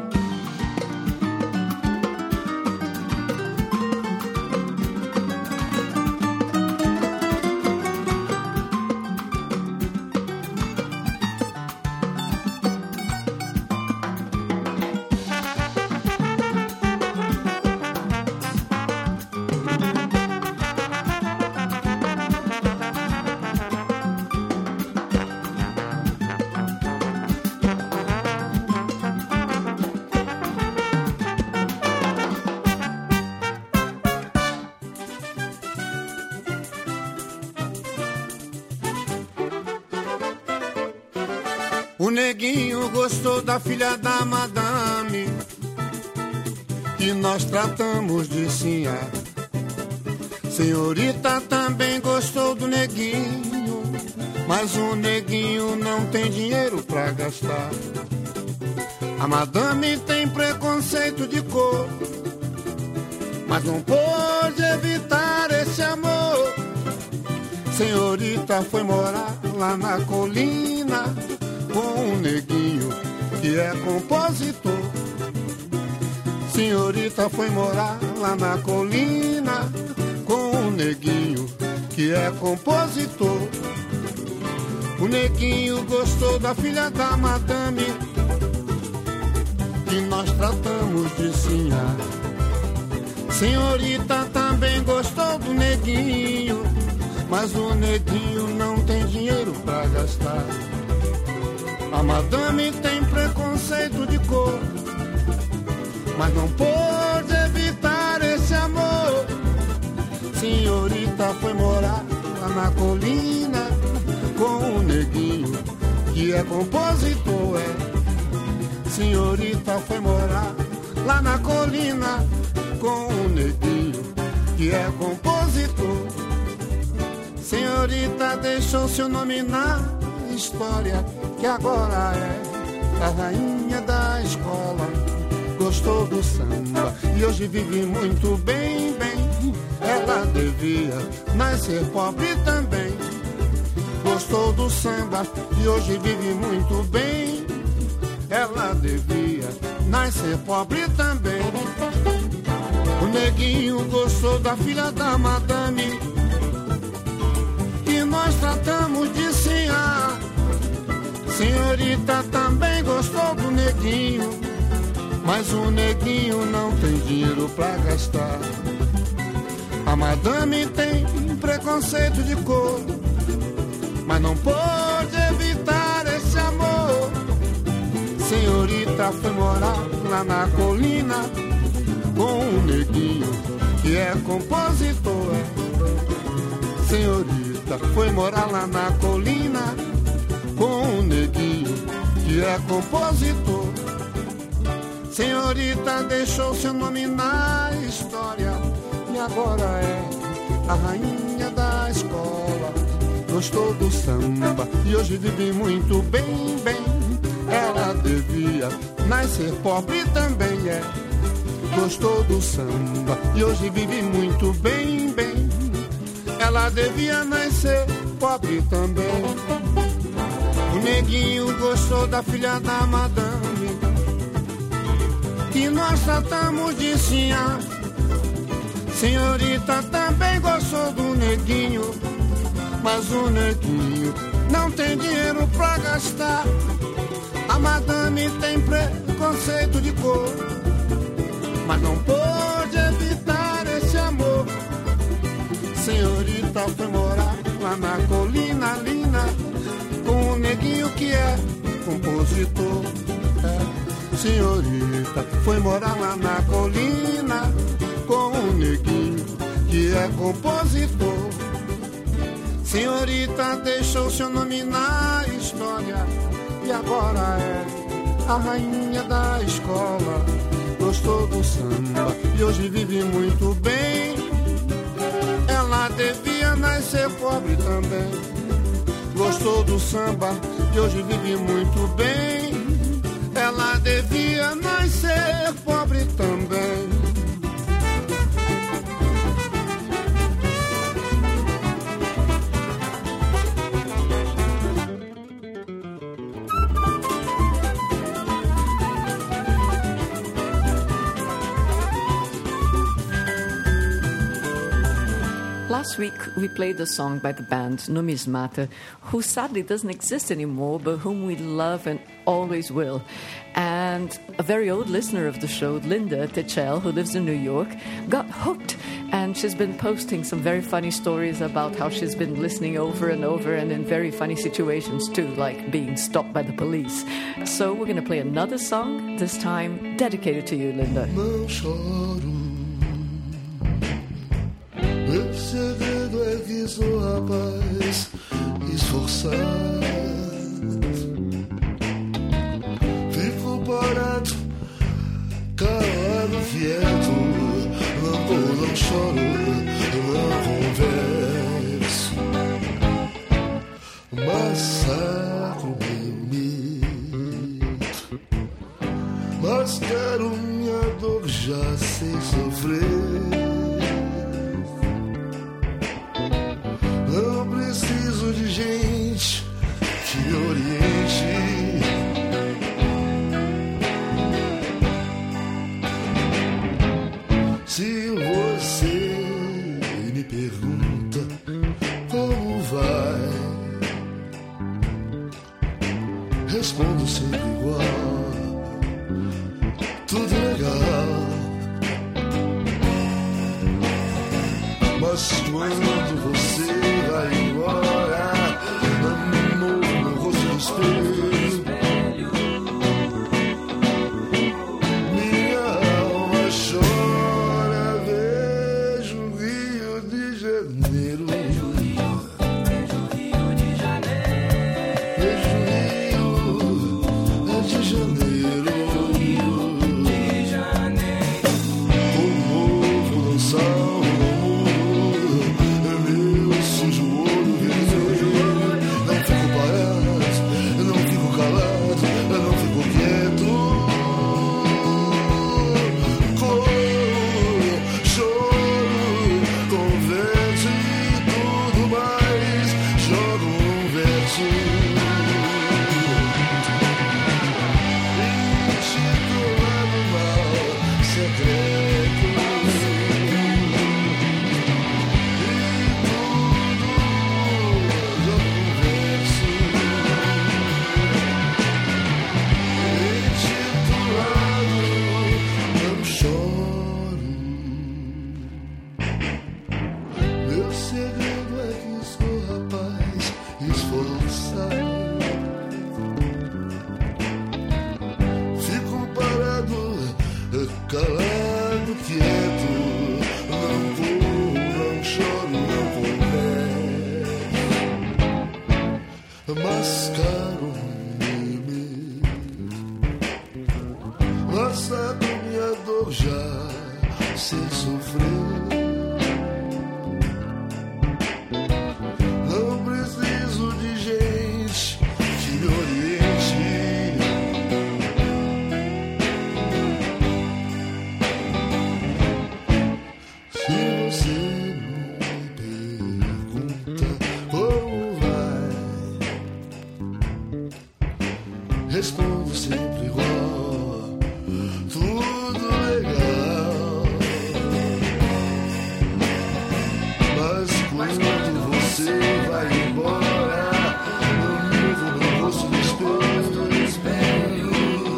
O neguinho gostou da filha da madame, que nós tratamos de sinhá. Senhorita também gostou do neguinho, mas o neguinho não tem dinheiro pra gastar. A madame tem preconceito de cor, mas não pôde evitar esse amor. Senhorita foi morar lá na colina com um neguinho que é compositor. Senhorita foi morar lá na colina com um neguinho que é compositor. O neguinho gostou da filha da madame, que nós tratamos de sinhá. Senhorita também gostou do neguinho, mas o neguinho não tem dinheiro pra gastar. A madame tem preconceito de cor, mas não pôde evitar esse amor. Senhorita foi morar lá na colina com um neguinho que é compositor, Senhorita foi morar lá na colina com um neguinho que é compositor. Senhorita deixou seu nome na história, que agora é a rainha da escola. Gostou do samba e hoje vive muito bem, bem. Ela devia nascer pobre também. Gostou do samba e hoje vive muito bem. Ela devia nascer pobre também. O neguinho gostou da filha da madame, que nós tratamos de sinhá. Senhorita também gostou do neguinho, mas o neguinho não tem dinheiro pra gastar. A madame tem preconceito de cor, mas não pôde evitar esse amor. Senhorita foi morar lá na colina com com um neguinho que é compositor. Senhorita foi morar lá na colina com um neguinho que é compositor. Senhorita deixou seu nome na história e agora é a rainha da escola. Gostou do samba e hoje vive muito bem, bem. Ela devia nascer pobre também, é. Gostou do samba e hoje vive muito bem, bem. Ela devia nascer pobre também. O neguinho gostou da filha da madame, que nós tratamos de sinhá. Senhorita também gostou do neguinho, mas o neguinho não tem dinheiro pra gastar. A madame tem preconceito de cor, mas não pôde evitar esse amor. Senhorita foi morar lá na colina lina com um neguinho que é compositor. Senhorita foi morar lá na colina com um neguinho que é compositor. Senhorita deixou seu nome na história e agora é a rainha da escola. Gostou do samba e hoje vive muito bem. Ela devia nascer pobre também. Gostou do samba e hoje vive muito bem. Ela devia nascer pobre também. Last week, we played a song by the band Numismata, who sadly doesn't exist anymore, but whom we love and always will. And a very old listener of the show, Linda Techel, who lives in New York, got hooked. And she's been posting some very funny stories about how she's been listening over and over and in very funny situations too, like being stopped by the police. So we're going to play another song, this time dedicated to you, Linda. Não choro. Meu segredo é que sou rapaz esforçado. Fico parado, calado, quieto. Não vou, não choro, não converso. Massacro meu medo. Mascaro minha dor, já sei sofrer. Não preciso de gente que me oriente. Se você me pergunta como vai, respondo sempre igual, tudo legal. Mas quando você vai embora, amor, meu rosto no espelho, minha alma chora, vejo o Rio de Janeiro. Vejo o Rio de Janeiro. Vejo o Rio de Janeiro. O novo dançar. Meu segredo é que sou rapaz esforçado. caro meme. Lançado minha dor já sem sofrer. Não preciso de gente que me oriente. Se você me pergunta como vai, respondo sempre igual, tudo legal. Mas quando você vai embora, eu me vejo no rosto do espelho.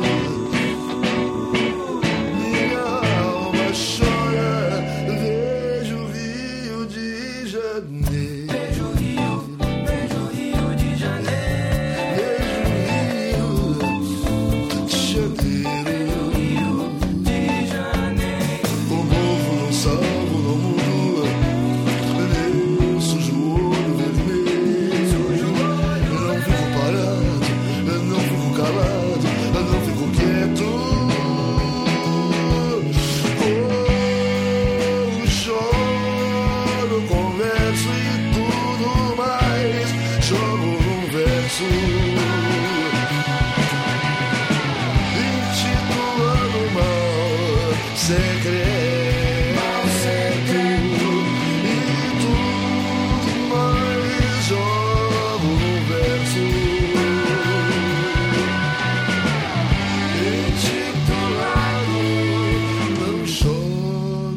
Minha alma chora, vejo o Rio de Janeiro. Vejo o Rio de Janeiro. Vejo o Rio de Janeiro. O povo não salvo, não muda. Eu sujo o olho vermelho. Eu não fico parado, eu não fico calado, eu não fico quieto. Choro, converso e tudo mais. Jogo num verso intitulado Mal Secreto. E tudo mais. Jogo num verso intitulado Não Choro.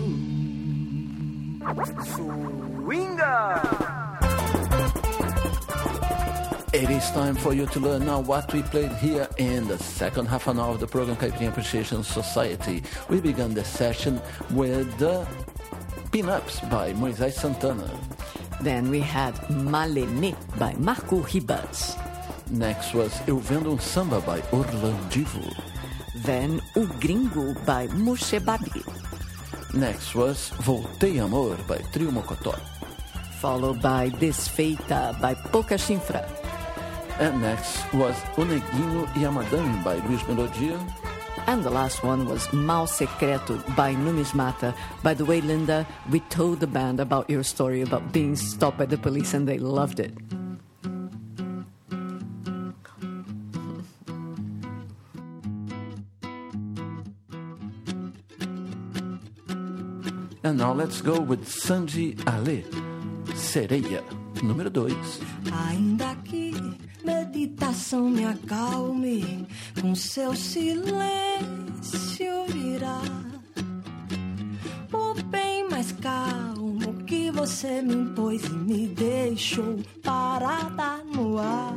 It is time for you to learn now what we played here in the second half an hour of the program Caipirinha Appreciation Society. We began the session with the Pin-Ups by Moisés Santana. Then we had Malene by Marco Ribas. Next was Eu Vendo Samba by Orlandivo. Then O Gringo by Moshe Babi. Next was Voltei Amor by Trio Mocotó. Followed by Desfeita by Pouca Chinfra. And next was O Neguinho e a Madame by Luiz Melodia. And the last one was Mal Secreto by Numismata. By the way, Linda, we told the band about your story about being stopped by the police and they loved it. And now let's go with Sanji Ale, Sereia, número 2. Ainda que meditação me acalme, com seu silêncio virá o bem mais calmo que você me impôs e me deixou parada no ar.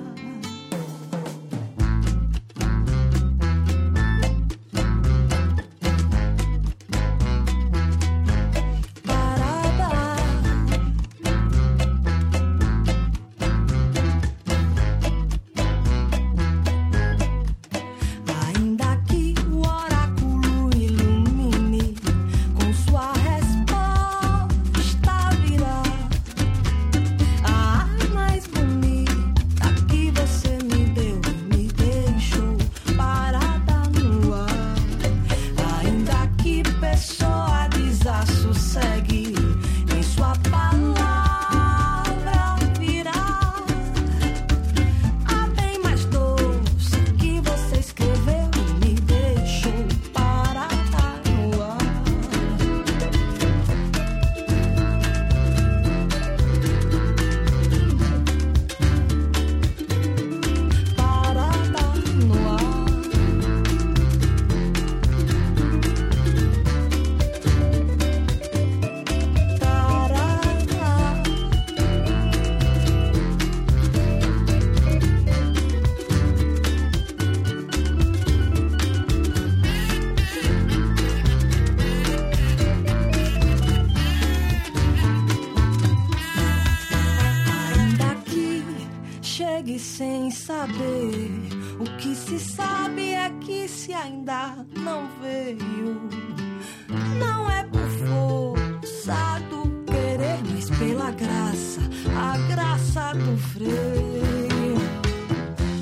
sem saber. O que se sabe é que se ainda não veio, não é por força do querer, mas pela graça, a graça do freio.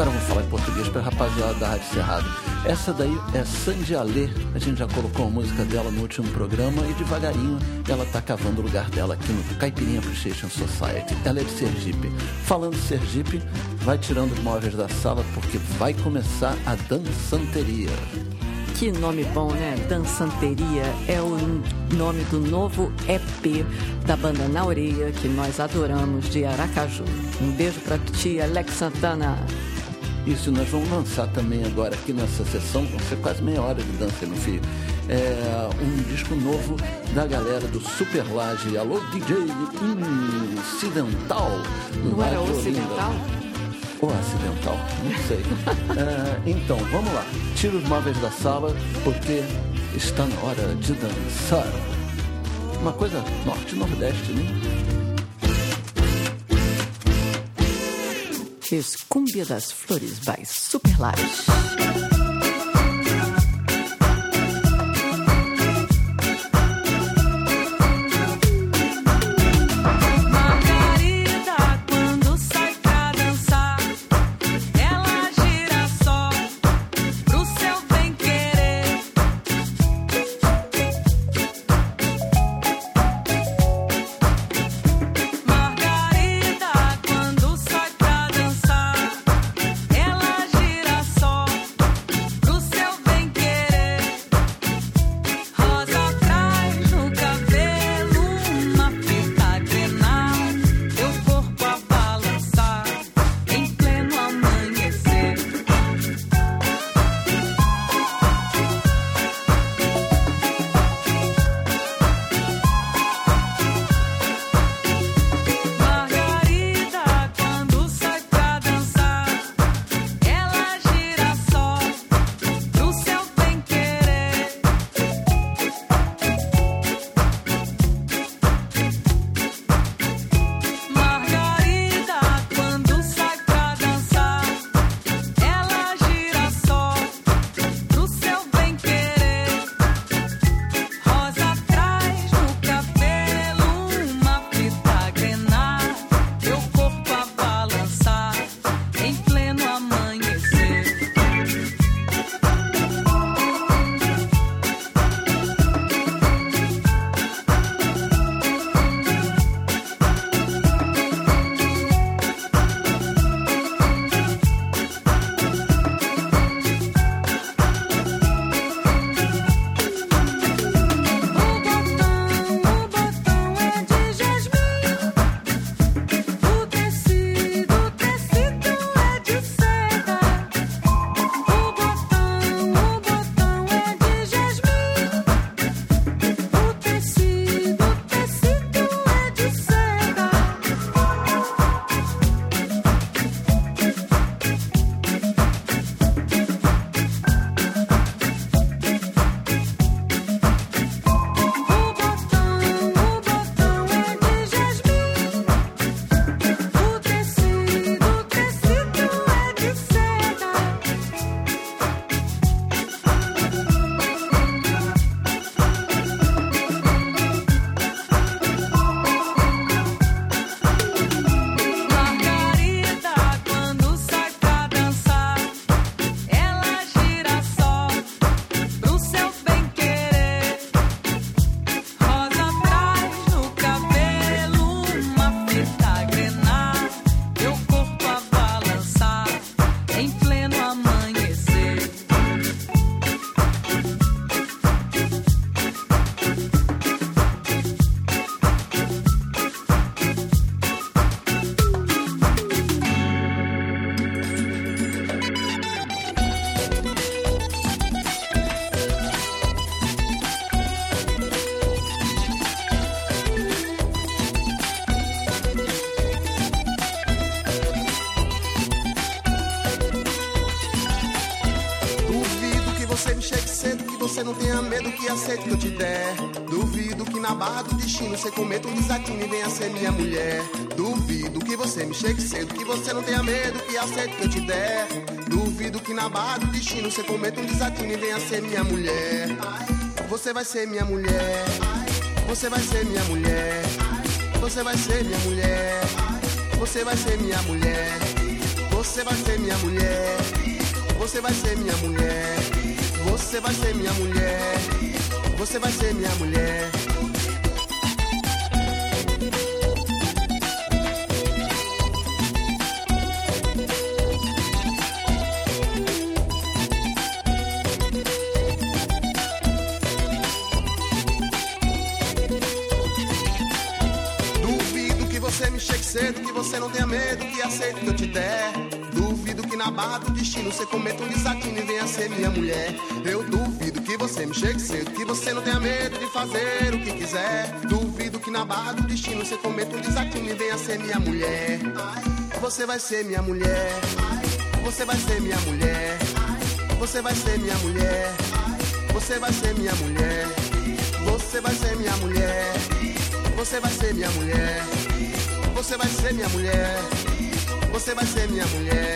Agora vamos falar em português para a rapaziada da Rádio Cerrado. Essa daí é Sandy Alê. A gente já colocou a música dela no último programa e devagarinho ela tá cavando o lugar dela aqui no Caipirinha Appreciation Society. Ela é de Sergipe. Falando de Sergipe, vai tirando os móveis da sala porque vai começar a dançanteria. Que nome bom, né? Dançanteria é o nome do novo EP da banda Na Orelha, que nós adoramos, de Aracaju. Um beijo pra tia Alex Santana. Isso, nós vamos lançar também agora aqui nessa sessão, vai ser quase meia hora de dança no fio, um disco novo da galera do Super Laje. Alô, DJ Incidental. Não era Ocidental? Ou acidental, não sei. Então, vamos lá. Tira os móveis da sala, porque está na hora de dançar. Uma coisa norte-nordeste, né? Escúmbia das Flores by Super Laje. você não tenha medo que aceite que eu te der. Duvido que na barra do destino você cometa um desatino e venha ser minha mulher. Duvido que você me chegue cedo, que você não tenha medo que aceite que eu te der. Duvido que na barra do destino você cometa um desatino e venha ser minha mulher. Você vai ser minha mulher. Você vai ser minha mulher. Você vai ser minha mulher. Você vai ser minha mulher. Você vai ser minha mulher. Você vai ser minha mulher. Você vai ser minha mulher. Você vai ser minha mulher. Duvido que você me chegue cedo, que você não tenha medo, que aceite o que eu te der. Duvido que na barra do destino você cometa um desatino e venha ser minha mulher. Eu duvido que você me chegue cedo, que você não tenha medo de fazer o que quiser. Duvido que na barra do destino você cometa um desatino e venha ser minha mulher. Você vai ser minha mulher. Você vai ser minha mulher. Você vai ser minha mulher. Você vai ser minha mulher. Você vai ser minha mulher. Você vai ser minha mulher. Você vai ser minha mulher. Você vai ser minha mulher.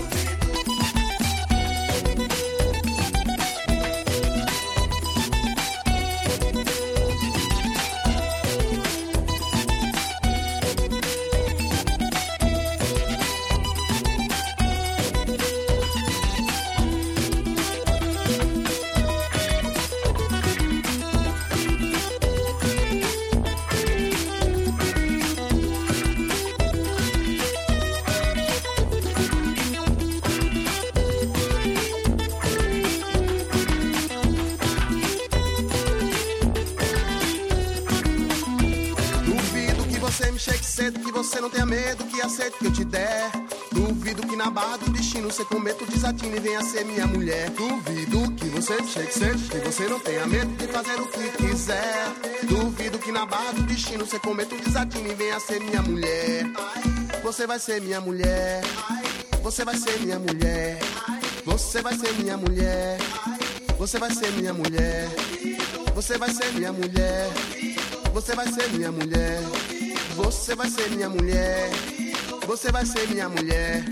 Que você não tenha medo, que aceite o que eu te der. Duvido que na barra do destino você cometa o desatino e venha ser minha mulher. Duvido que você me chegue cedo, que você não tenha medo de fazer o que quiser. Duvido que na barra do destino você cometa o desatino e venha ser minha mulher. Você vai ser minha mulher. Você vai ser minha mulher. Você vai ser minha mulher. Você vai ser minha mulher. Você vai ser minha mulher. Você vai ser minha mulher. Você vai ser minha mulher. Você vai ser minha mulher.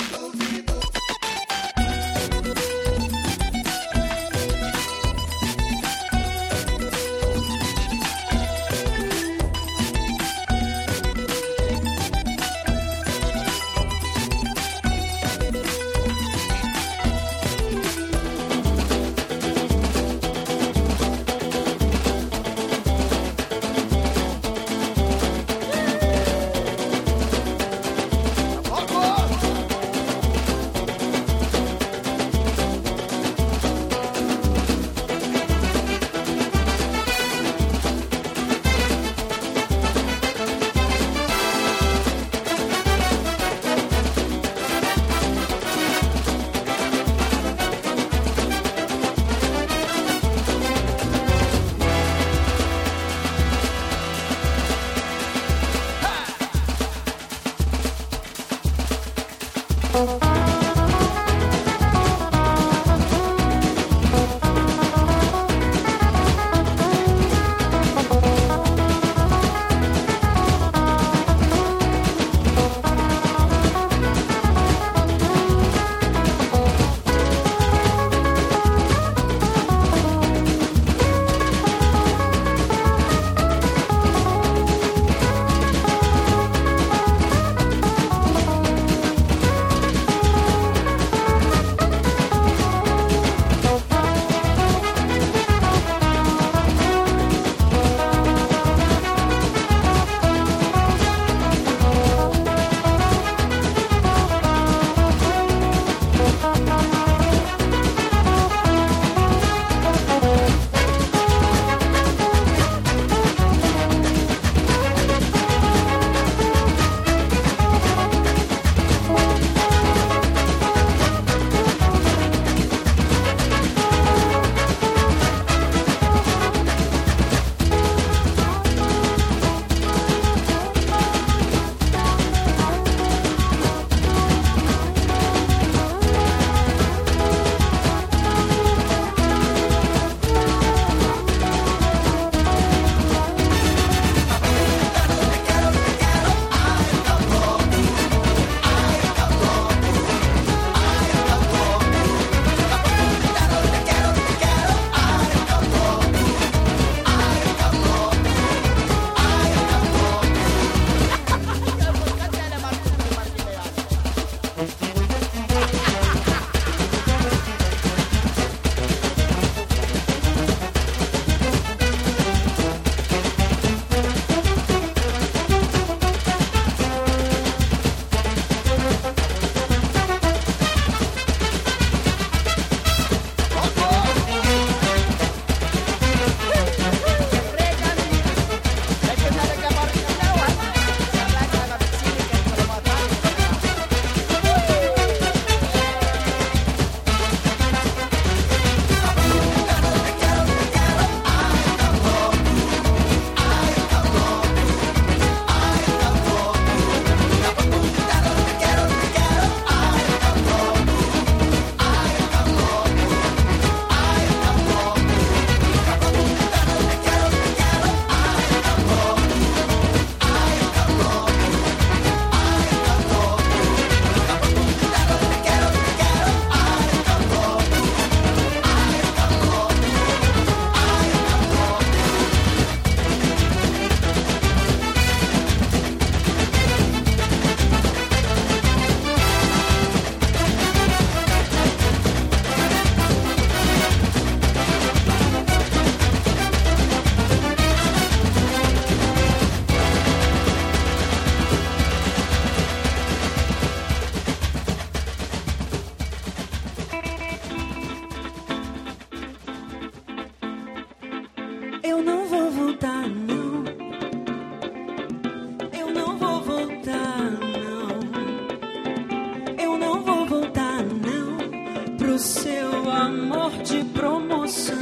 de promoção.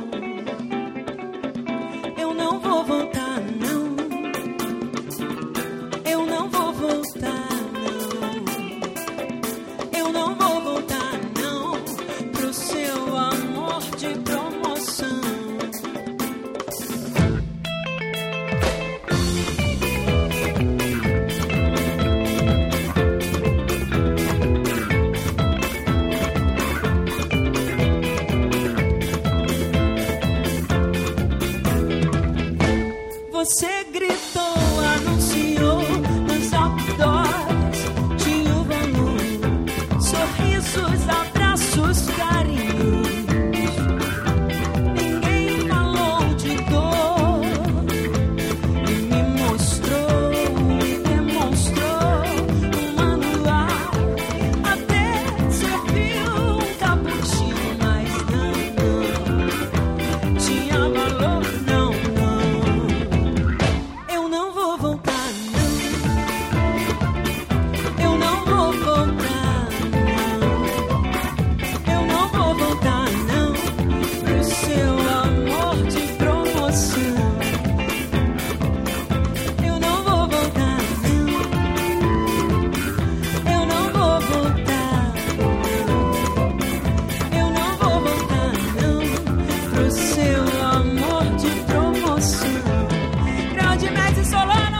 Eu não vou voltar, não. Eu não vou voltar, não. Eu não vou voltar, não, pro seu amor de promoção. Você gritou, anunciou nos outdoors, tinha o valor, sorrisos, abraços, carinhos. Ninguém falou de dor e me mostrou e demonstrou um manual. Até serviu um cappuccino, mas não tinha valor, não. Eu não vou voltar, não. Eu não vou voltar, não. Eu não vou voltar, não, pro seu amor de promoção. Eu não vou voltar, não. Eu não vou voltar, não. Eu não vou voltar, não, pro seu amor de promoção. Grande Mestre Solano!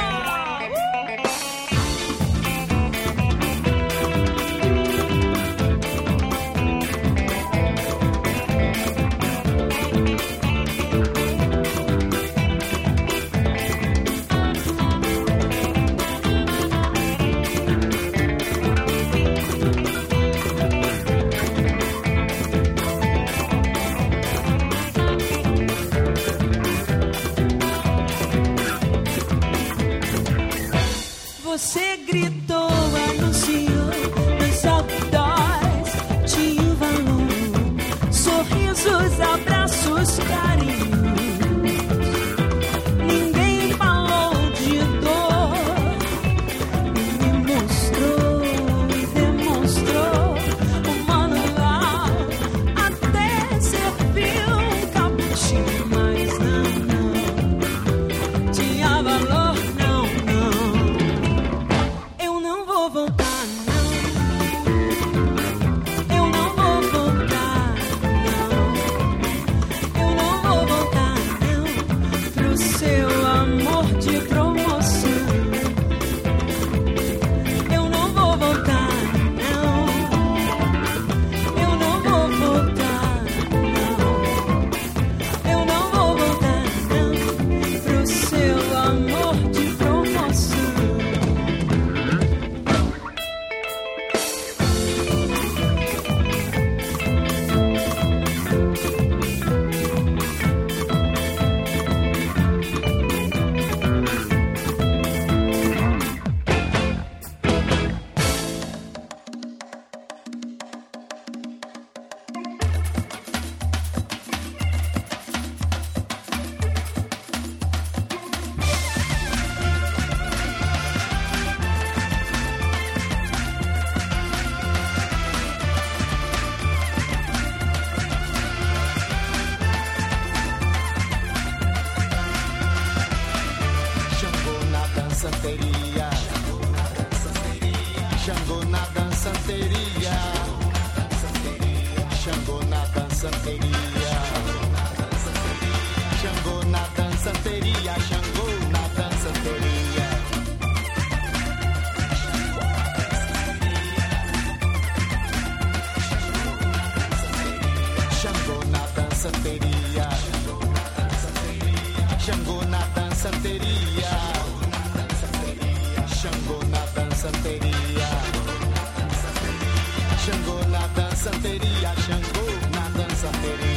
Você gritou, anunciou nos outdoors, tinha o valor, sorrisos, abraços, carinhos. Ninguém falou de dor e me mostrou e demonstrou o manual. Até serviu um cappuccino, mas não tinha valor, não. Eu não vou voltar, não. Eu não vou voltar, não. Eu não vou voltar, não, pro seu amor de promoção. Eu não vou voltar, não. Eu não vou voltar, não. Eu não vou voltar, não, pro seu amor de promoção. Xangô na dançanteria, Xangô na dançanteria, Xangô na dançanteria, Xangô na dançanteria, Xangô na dançanteria. Xangô na dançanteria, Xangô na dançanteria, Xangô na dançanteria, Xangô na dançanteria, Xangô na dançanteria.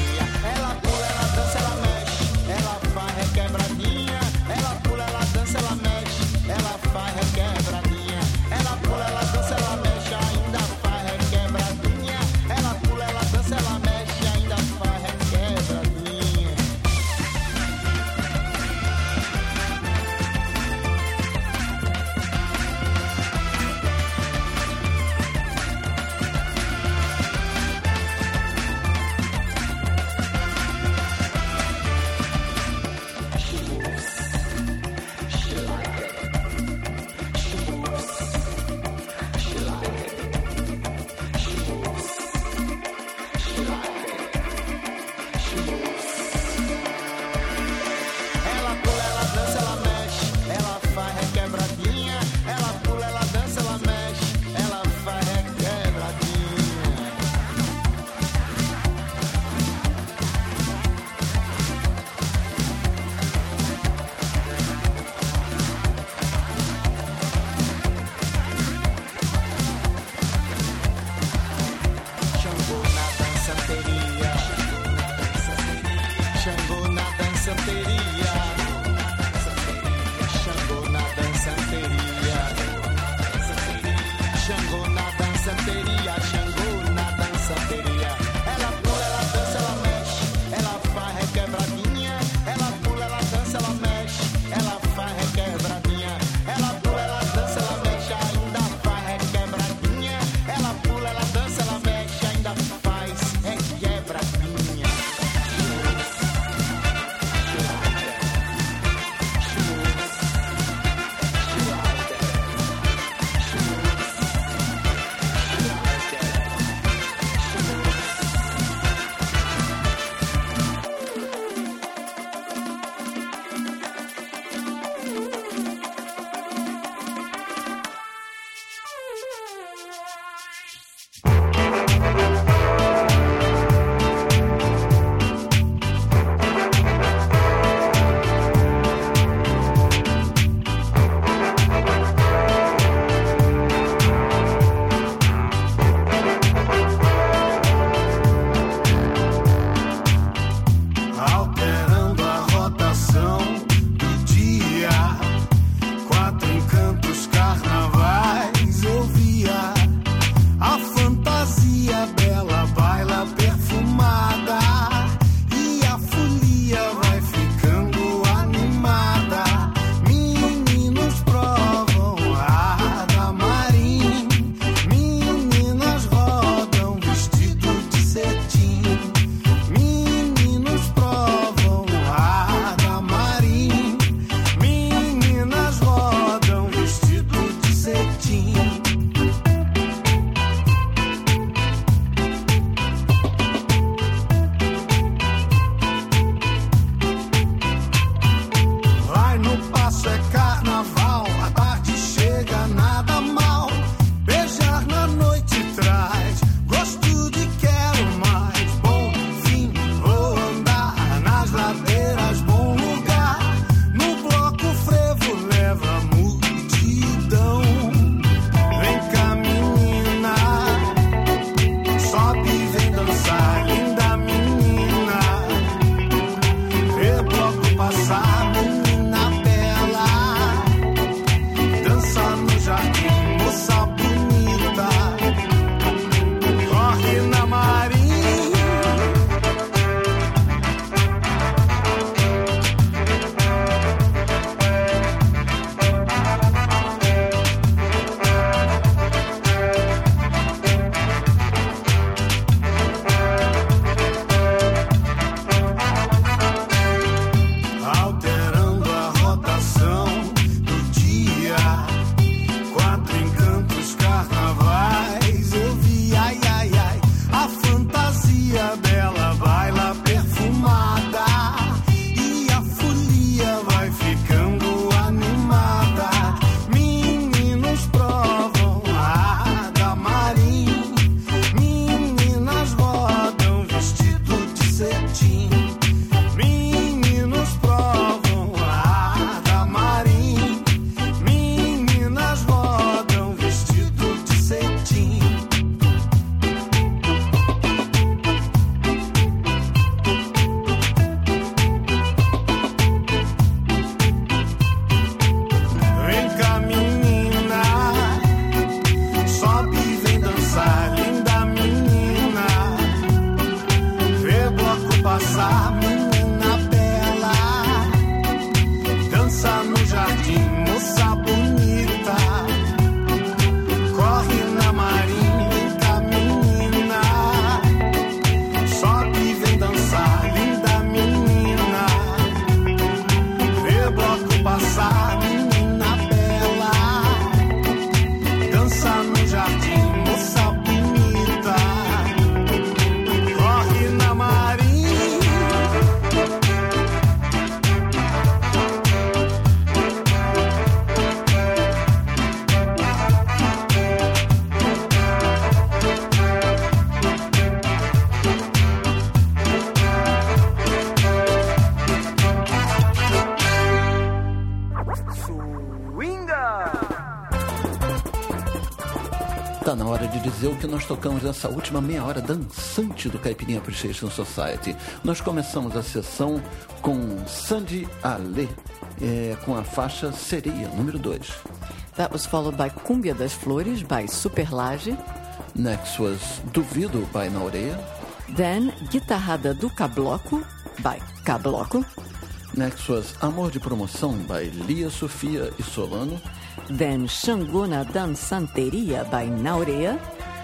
Tá na hora de dizer o que nós tocamos nessa última meia hora dançante do Caipirinha Appreciation Society. Nós começamos a sessão com Sandy Ale, com a faixa Sereia, número 2. That was followed by Cumbia das Flores, by Super Laje. Next was Duvido, by Naureia. Then Guitarrada do Cabloco, by Cabloco. Next was Amor de Promoção, by Lia Sofia e Solano. Then Xangô na Dançanteria, by Naureia.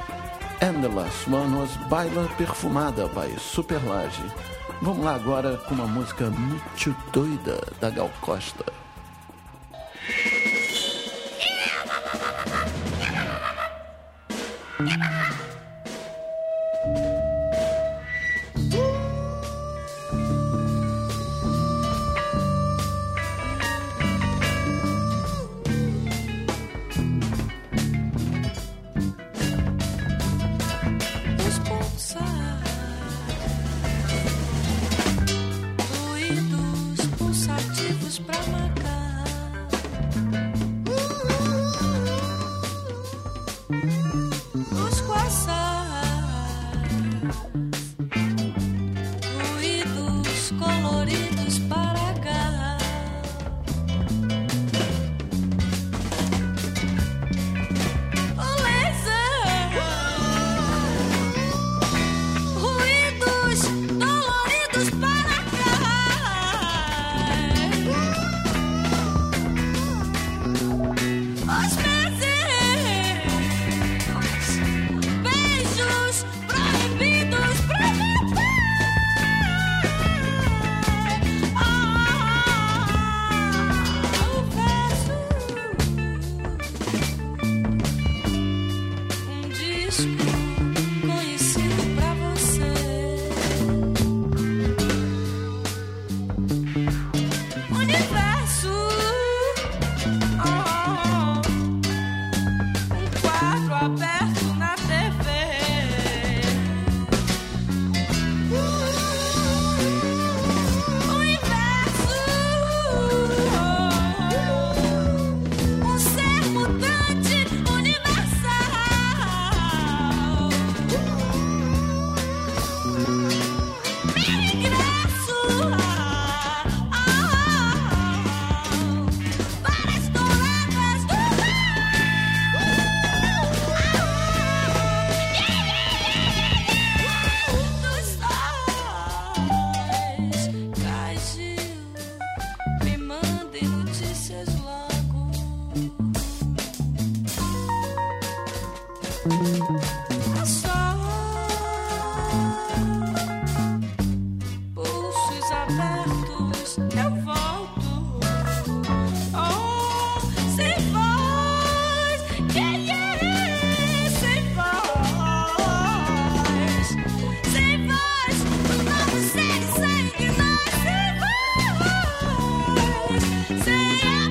And the last one was Baila Perfumada, by Super Laje. Vamos lá agora com uma música muito doida da Gal Costa.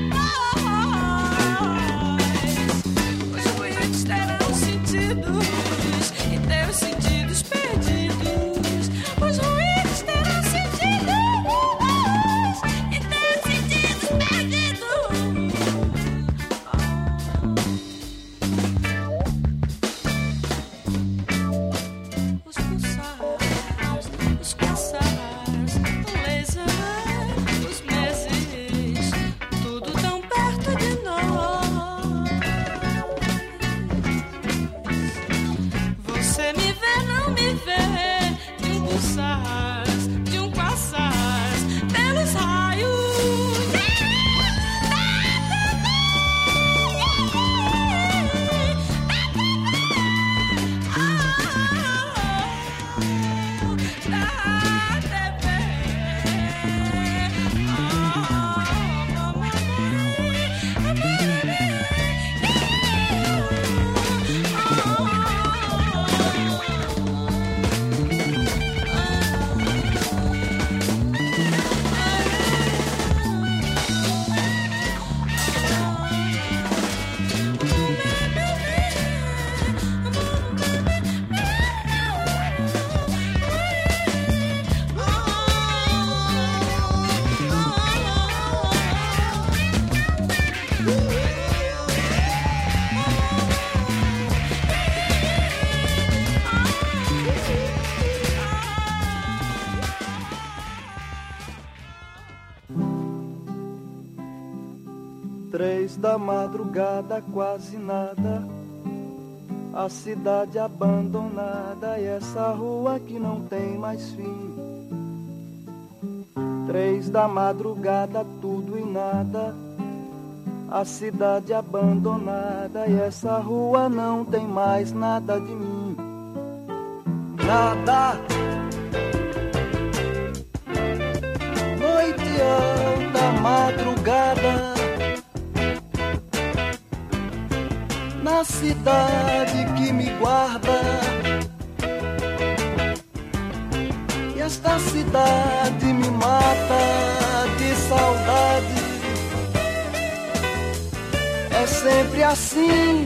Sentido 3 da madrugada, quase nada. A cidade abandonada e essa rua que não tem mais fim. 3 da madrugada, tudo e nada. A cidade abandonada e essa rua não tem mais nada de mim. Nada. Noite alta, madrugada, na cidade que me guarda. E esta cidade me mata de saudade. É sempre assim.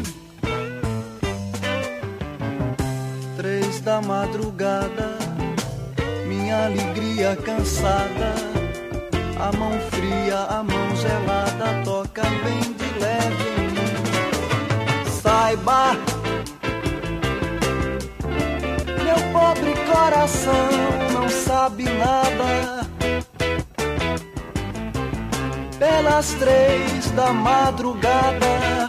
3 da madrugada, minha alegria cansada. A mão fria, a mão gelada, toca bem de leve em mim. Saiba, meu pobre coração não sabe nada. Pelas 3 da madrugada,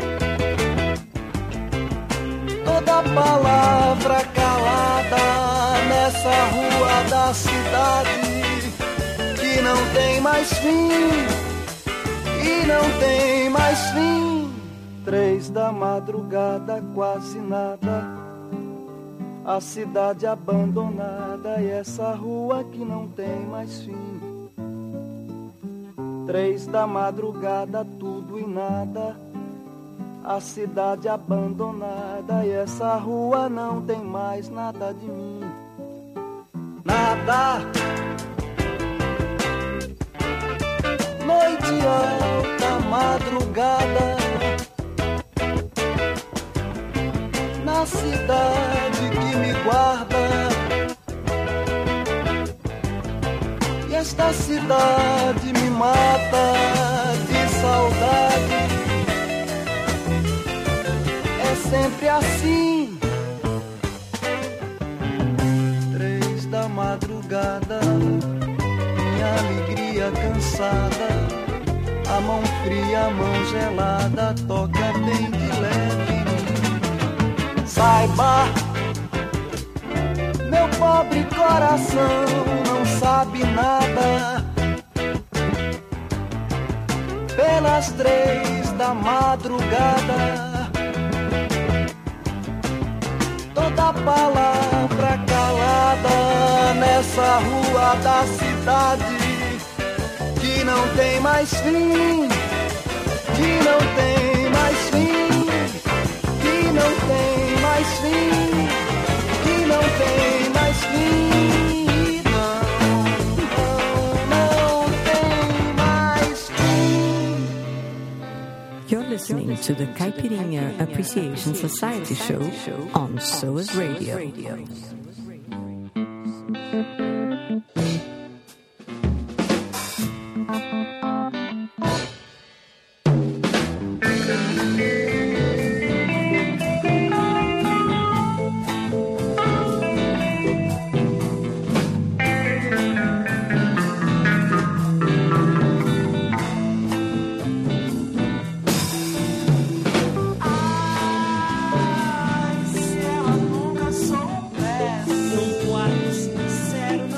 toda palavra calada nessa rua da cidade que não tem mais fim, e não tem mais fim. 3 da madrugada, quase nada. A cidade abandonada e essa rua que não tem mais fim. 3 da madrugada, tudo e nada. A cidade abandonada e essa rua não tem mais nada de mim. Nada. Noite alta, madrugada, na cidade que me guarda. E esta cidade me mata de saudade. É sempre assim. 3 da madrugada, minha alegria cansada. A mão fria, a mão gelada, toca bem de leve. Saiba, meu pobre coração não sabe nada. Pelas 3 da madrugada, toda palavra calada nessa rua da cidade que não tem mais fim, que não tem mais fim, que não tem mais fim, que não tem mais fim, não tem mais fim. You're listening to the Caipirinha Appreciation Society show on SOAS Radio. Ai, se ela nunca soubesse, num quarto sincero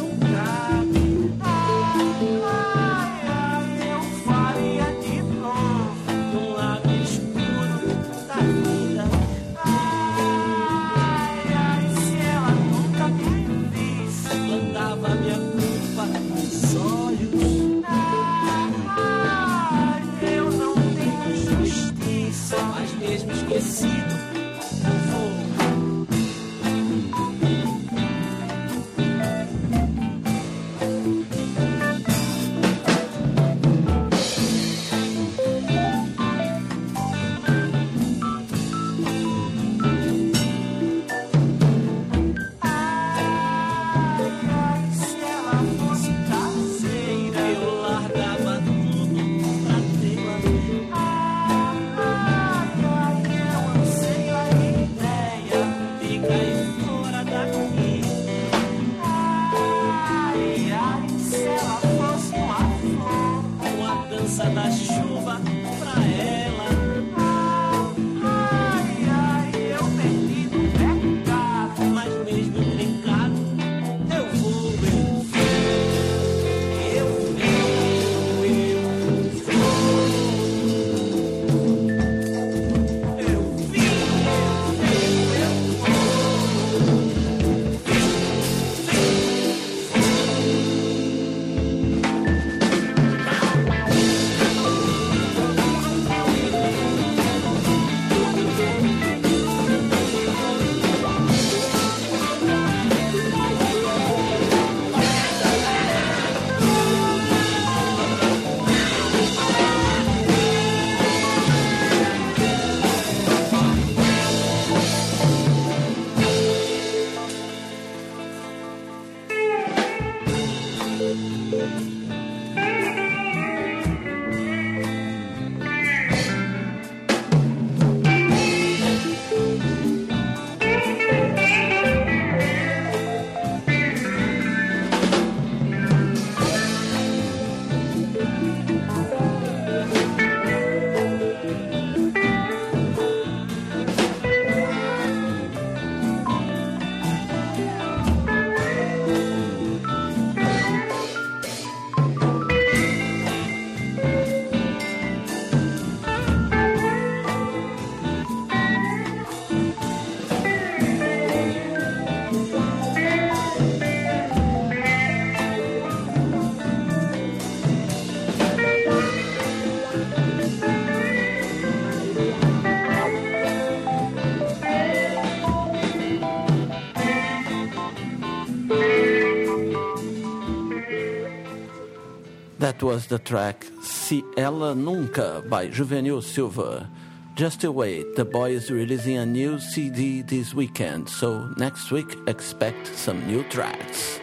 That was the track Se Ela Nunca by Juvenil Silva. Just wait, the boy is releasing a new CD this weekend, so next week expect some new tracks.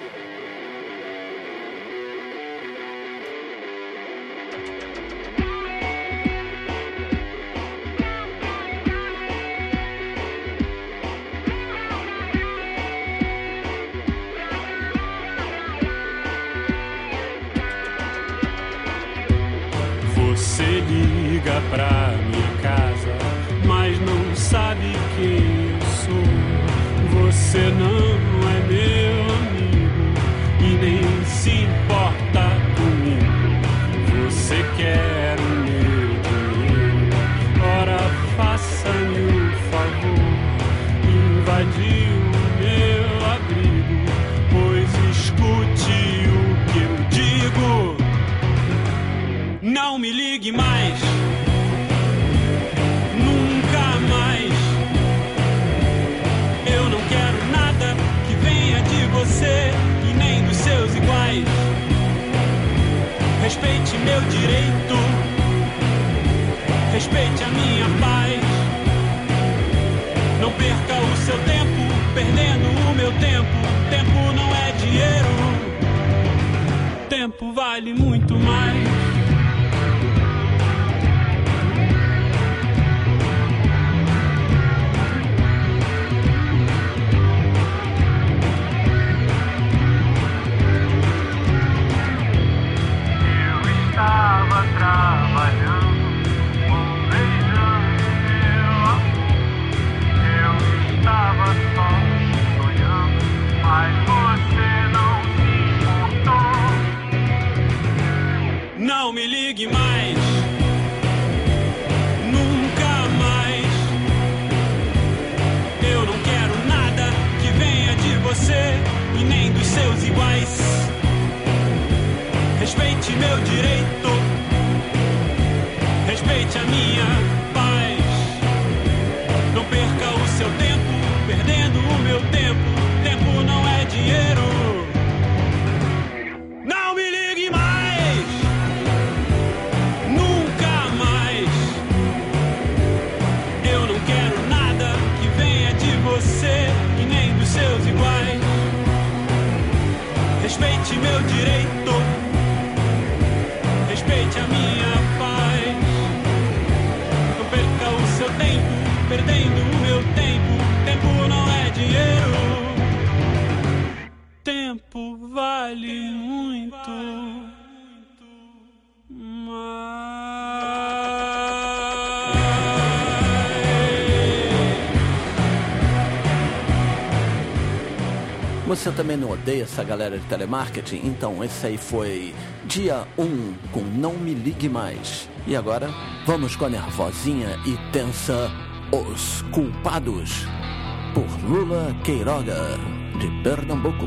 Você liga pra minha casa, mas não sabe quem eu sou. Você não é meu amigo e nem se importa comigo. Você quer o meu dinheiro, ora faça-me o favor, invadir o meu abrigo, pois escute o que eu digo. Não me ligue mais, nunca mais. Eu não quero nada que venha de você e nem dos seus iguais. Respeite meu direito, respeite a minha paz. Não perca o seu tempo perdendo o meu tempo. Tempo não é dinheiro, tempo vale muito mais. Estava trabalhando, beijando meu amor. Eu estava só sonhando, mas você não se importou. Não me ligue mais, nunca mais. Eu não quero nada que venha de você e nem dos seus iguais. Respeite meu direito, respeite a minha paz. Não perca o seu tempo perdendo o meu tempo. Tempo não é dinheiro. Não me ligue mais, nunca mais. Eu não quero nada que venha de você e nem dos seus iguais. Respeite meu direito, respeite a minha paz. Não perca o seu tempo perdendo o meu tempo. Tempo não é dinheiro, tempo vale muito Você também não odeia essa galera de telemarketing? Então esse aí foi Dia 1 com Não Me Ligue Mais. E agora vamos com a nervosinha e tensa Os Culpados, por Lula Queiroga, de Pernambuco.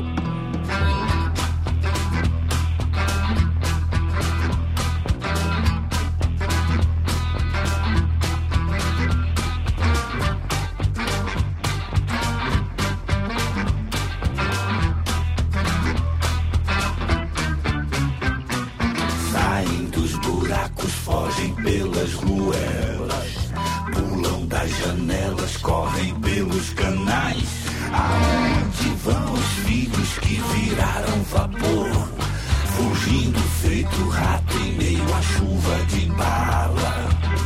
Saem dos buracos, fogem pelas ruelas, pulam das janelas, correm pelos canais. Aonde vão os filhos que viraram vapor, fugindo feito rato em meio à chuva de bala?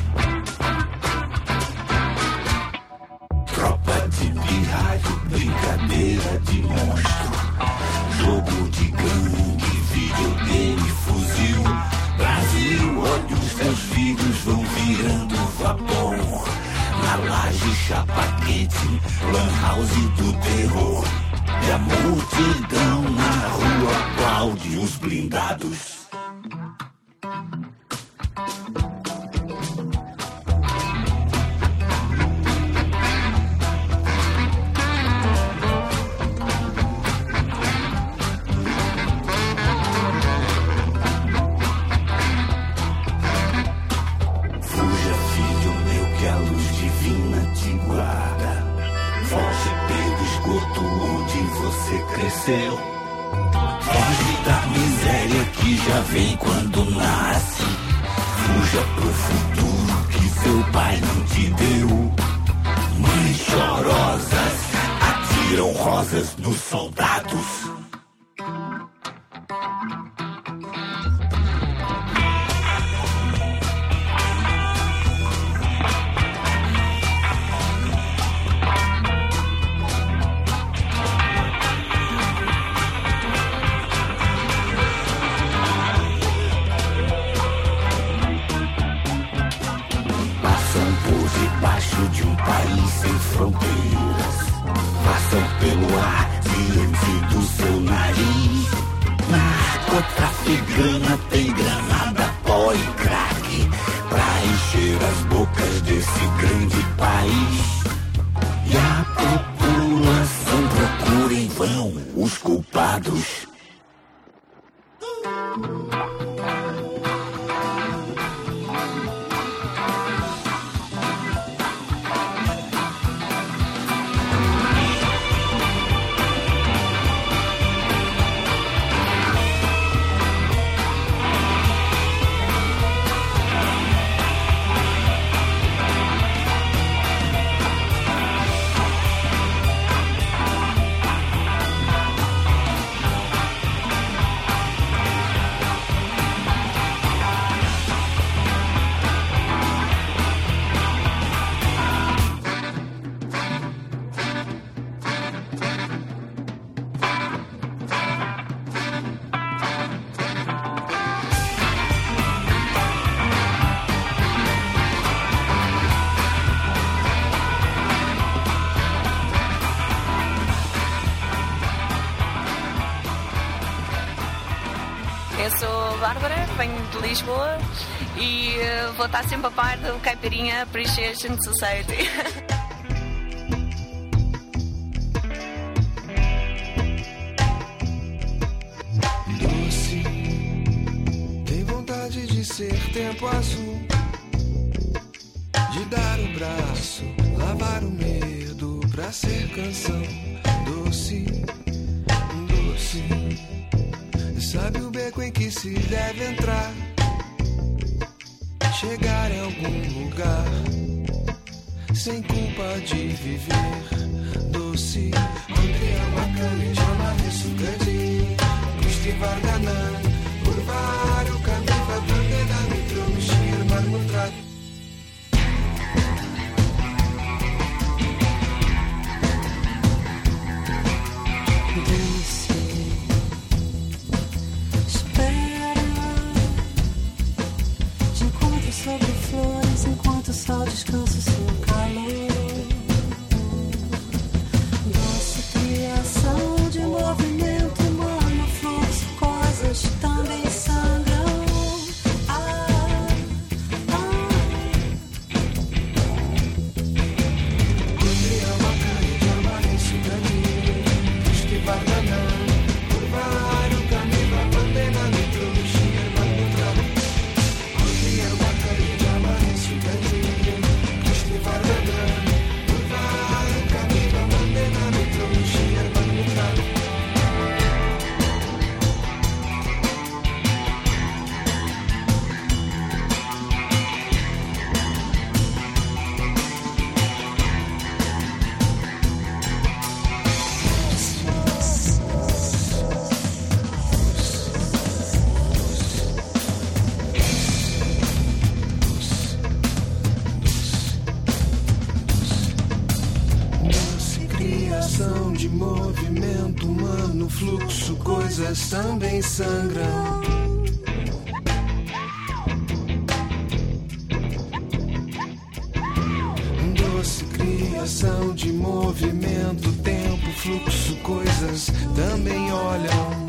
Tropa de pirralho, brincadeira de monstro, jogo de gangue, videogame, fuzil. Brasil, olha os teus filhos vão virando vapor. Na laje, chapa quente, lan house do terror. E a multidão na rua aplaude os blindados. Foge da miséria que já vem quando nasce. Fuja pro futuro que seu pai não te deu. Mães chorosas atiram rosas nos soldados. De um país sem fronteiras, passam pelo ar diante do seu nariz. Narcotraficana tem granada, pó e crack pra encher as bocas desse grande país. E a população procura em vão os culpados. Eu sou Bárbara, venho de Lisboa e vou estar sempre a par do Caipirinha Appreciation Society. Doce, tem vontade de ser tempo azul, de dar o braço, lavar o medo pra ser canção. Doce, doce, sabe o beco em que se deve entrar, chegar em algum lugar, sem culpa de viver. Doce, Andrea Macani, chama isso grande, Gusti Varganan, curvar o caminho, vai perder da mitro, mexer, marmotrar. Sobre flores enquanto o sol descansa o seu calor. Doce criação de movimento humano, fluxo, coisas também sangram. De movimento humano, fluxo, coisas também sangram. Doce criação de movimento, tempo, fluxo, coisas também olham.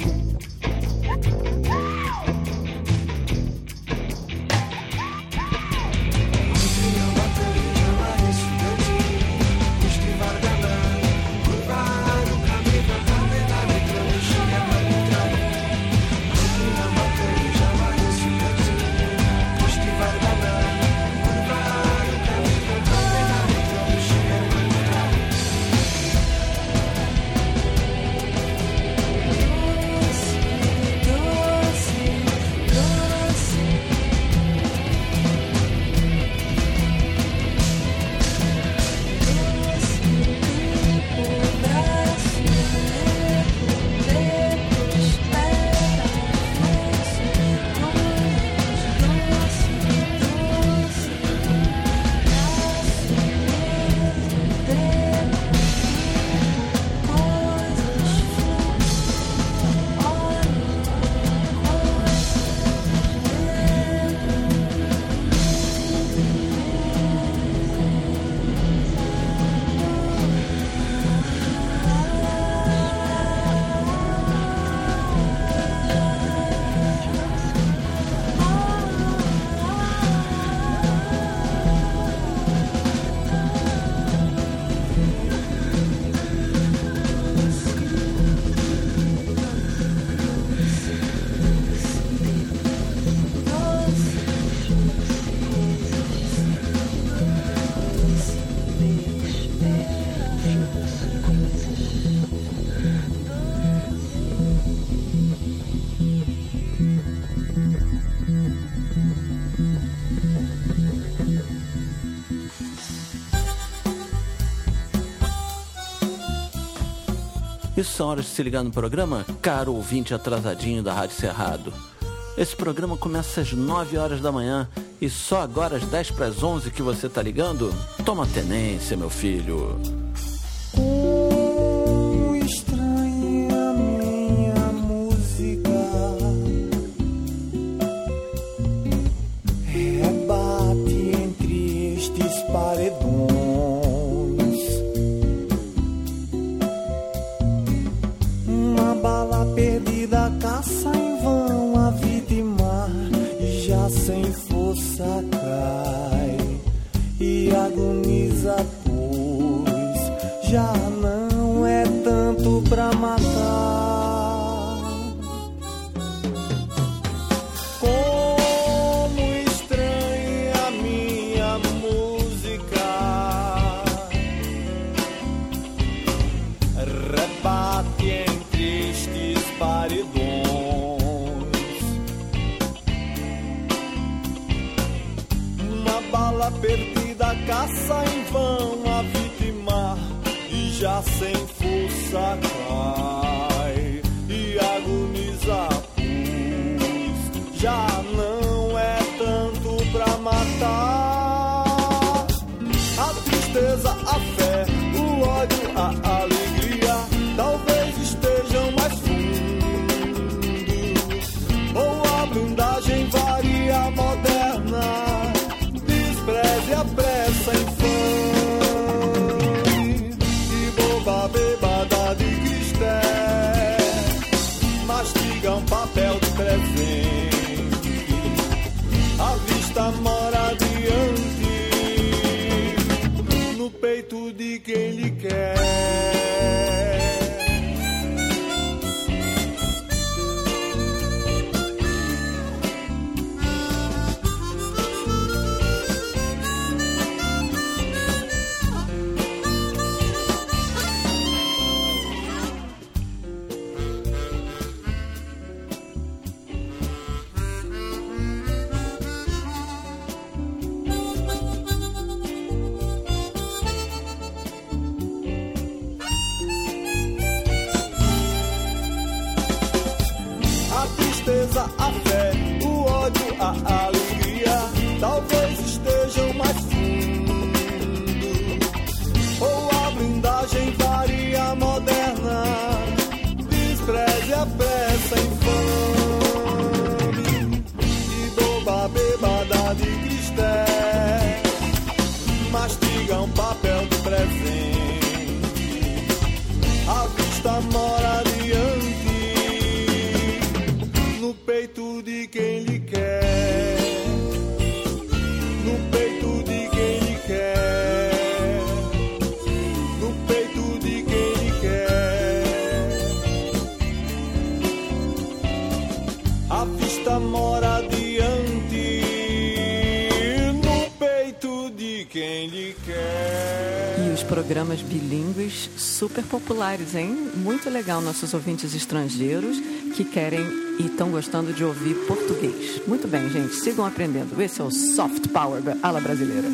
Isso são horas de se ligar no programa, caro ouvinte atrasadinho da Rádio Cerrado. Esse programa começa às 9 horas da manhã e só agora às 10 para as 11 que você tá ligando? Toma tenência, meu filho. Estranha minha música, rebate entre estes paredões. Uma bala perdida caça em vão a vítima e já sem força cai e agoniza, pois já não é tanto pra matar. Como estranha minha música, rebate entre estes paredões. Uma bala perdida caça em vão a vítima e já sem força cai e agoniza, pois já não é tanto pra matar. A tristeza, a fé, o ódio, a alegria talvez estejam mais fundo, ou a blindagem varia moderna, despreze a pressa infame e boba bebada de cristé, mastiga um papel de presente, a vista mora adiante no peito de quem lhe quer. A fé, o ódio, a alegria talvez estejam mais fundo, ou a blindagem varia moderna, despreze a pressa infame e boba bebada de cristé, mastiga um papel de presente, a vista mora adiante no peito de quem lhe quer, no peito de quem lhe quer, no peito de quem lhe quer. A vista mora adiante no peito de quem lhe quer. E os programas bilíngues super populares, hein? Muito legal, nossos ouvintes estrangeiros que querem e estão gostando de ouvir português. Muito bem, gente, sigam aprendendo. Esse é o Soft Power à la brasileira.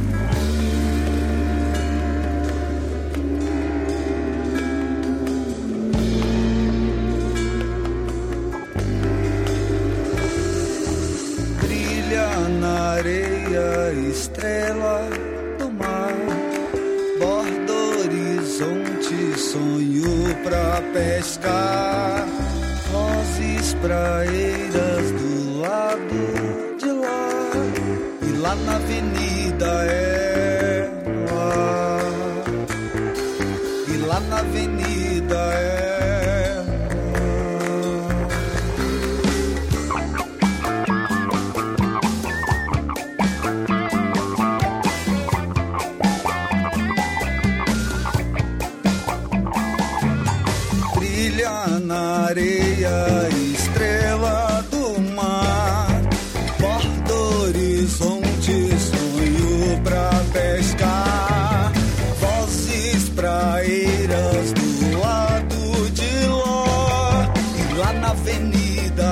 Brilha na areia estrela do mar, borda horizonte, sonho pra pescar, vozes praeiras do lado de lá, e lá na avenida ela, e lá na avenida ela. Na areia, estrela do mar, borda horizonte, sonho pra pescar, vozes praeiras do lado de lá, e lá na avenida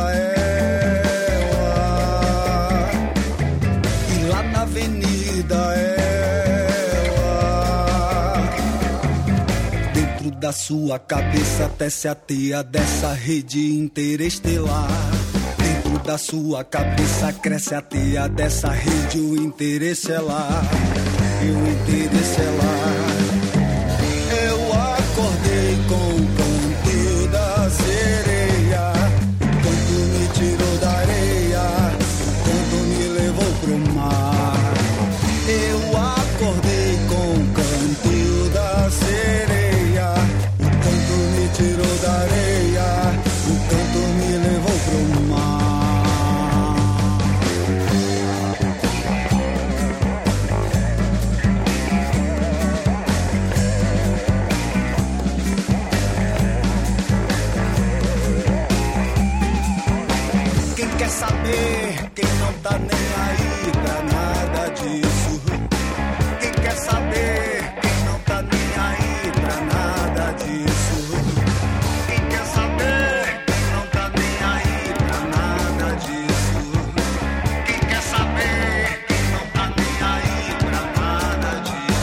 ela, e lá na avenida ela, Dentro da sua cabeça tece a teia dessa rede interestelar. Dentro da sua cabeça cresce a teia dessa rede, o interesse é lá, e o interesse é lá. Eu acordei com o canto da sereia, o canto me tirou da areia, o canto me levou pro mar. Eu acordei com o canto da sereia, o canto me tirou da areia, o canto me levou pro mar. Quem quer saber, quem não tá nem aí pra nada disso. Quem quer saber, quem não tá nem aí pra nada disso. Quem quer saber, quem não tá nem aí pra nada disso. Quem quer saber, quem não tá nem aí pra nada disso.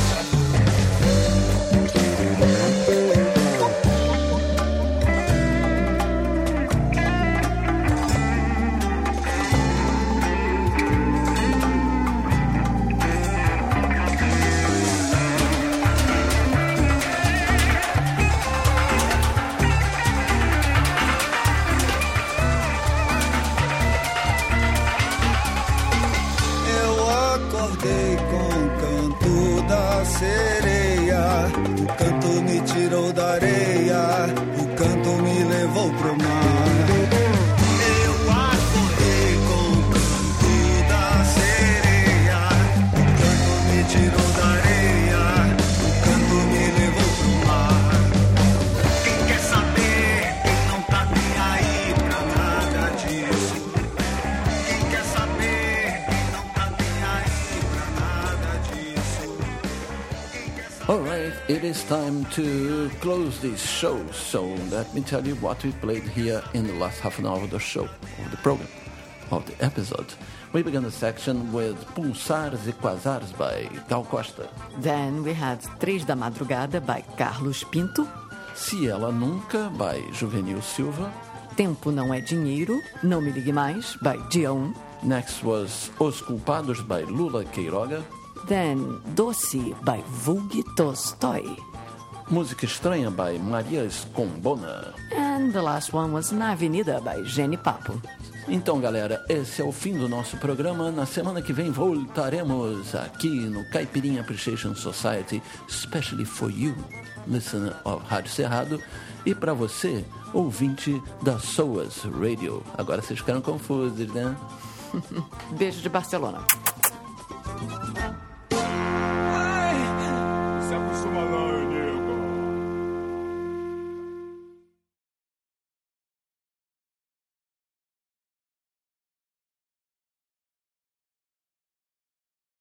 Eu acordei com o canto da sereia, o canto me tirou da areia, o canto me levou pro mar. Eu acordei com o canto da sereia, o canto me tirou da areia, o canto me levou pro mar. Quem quer saber, quem não tá nem aí pra nada disso. Quem quer saber, quem não tá nem aí pra nada disso. Alright, it is time to close this show. So let me tell you what we played here in the last half an hour of the show, of the program, of the episode. We began the section with Pulsares e Quasares by Gal Costa. Then we had Três da Madrugada by Carlos Pinto. Se Ela Nunca by Juvenil Silva. Tempo Não É Dinheiro, Não Me Ligue Mais by Dia 1. Next was Os Culpados by Lula Queiroga. Then Doce by Vulgi Tolstoy. Música Estranha by Maria Escombona. And the last one was Na Avenida by Jenny Papo. Então, galera, esse é o fim do nosso programa. Na semana que vem voltaremos aqui no Caipirinha Appreciation Society, especially for you, listener of Rádio Cerrado, e para você, ouvinte da SOAS Radio. Agora vocês ficaram confusos, né? Beijo de Barcelona.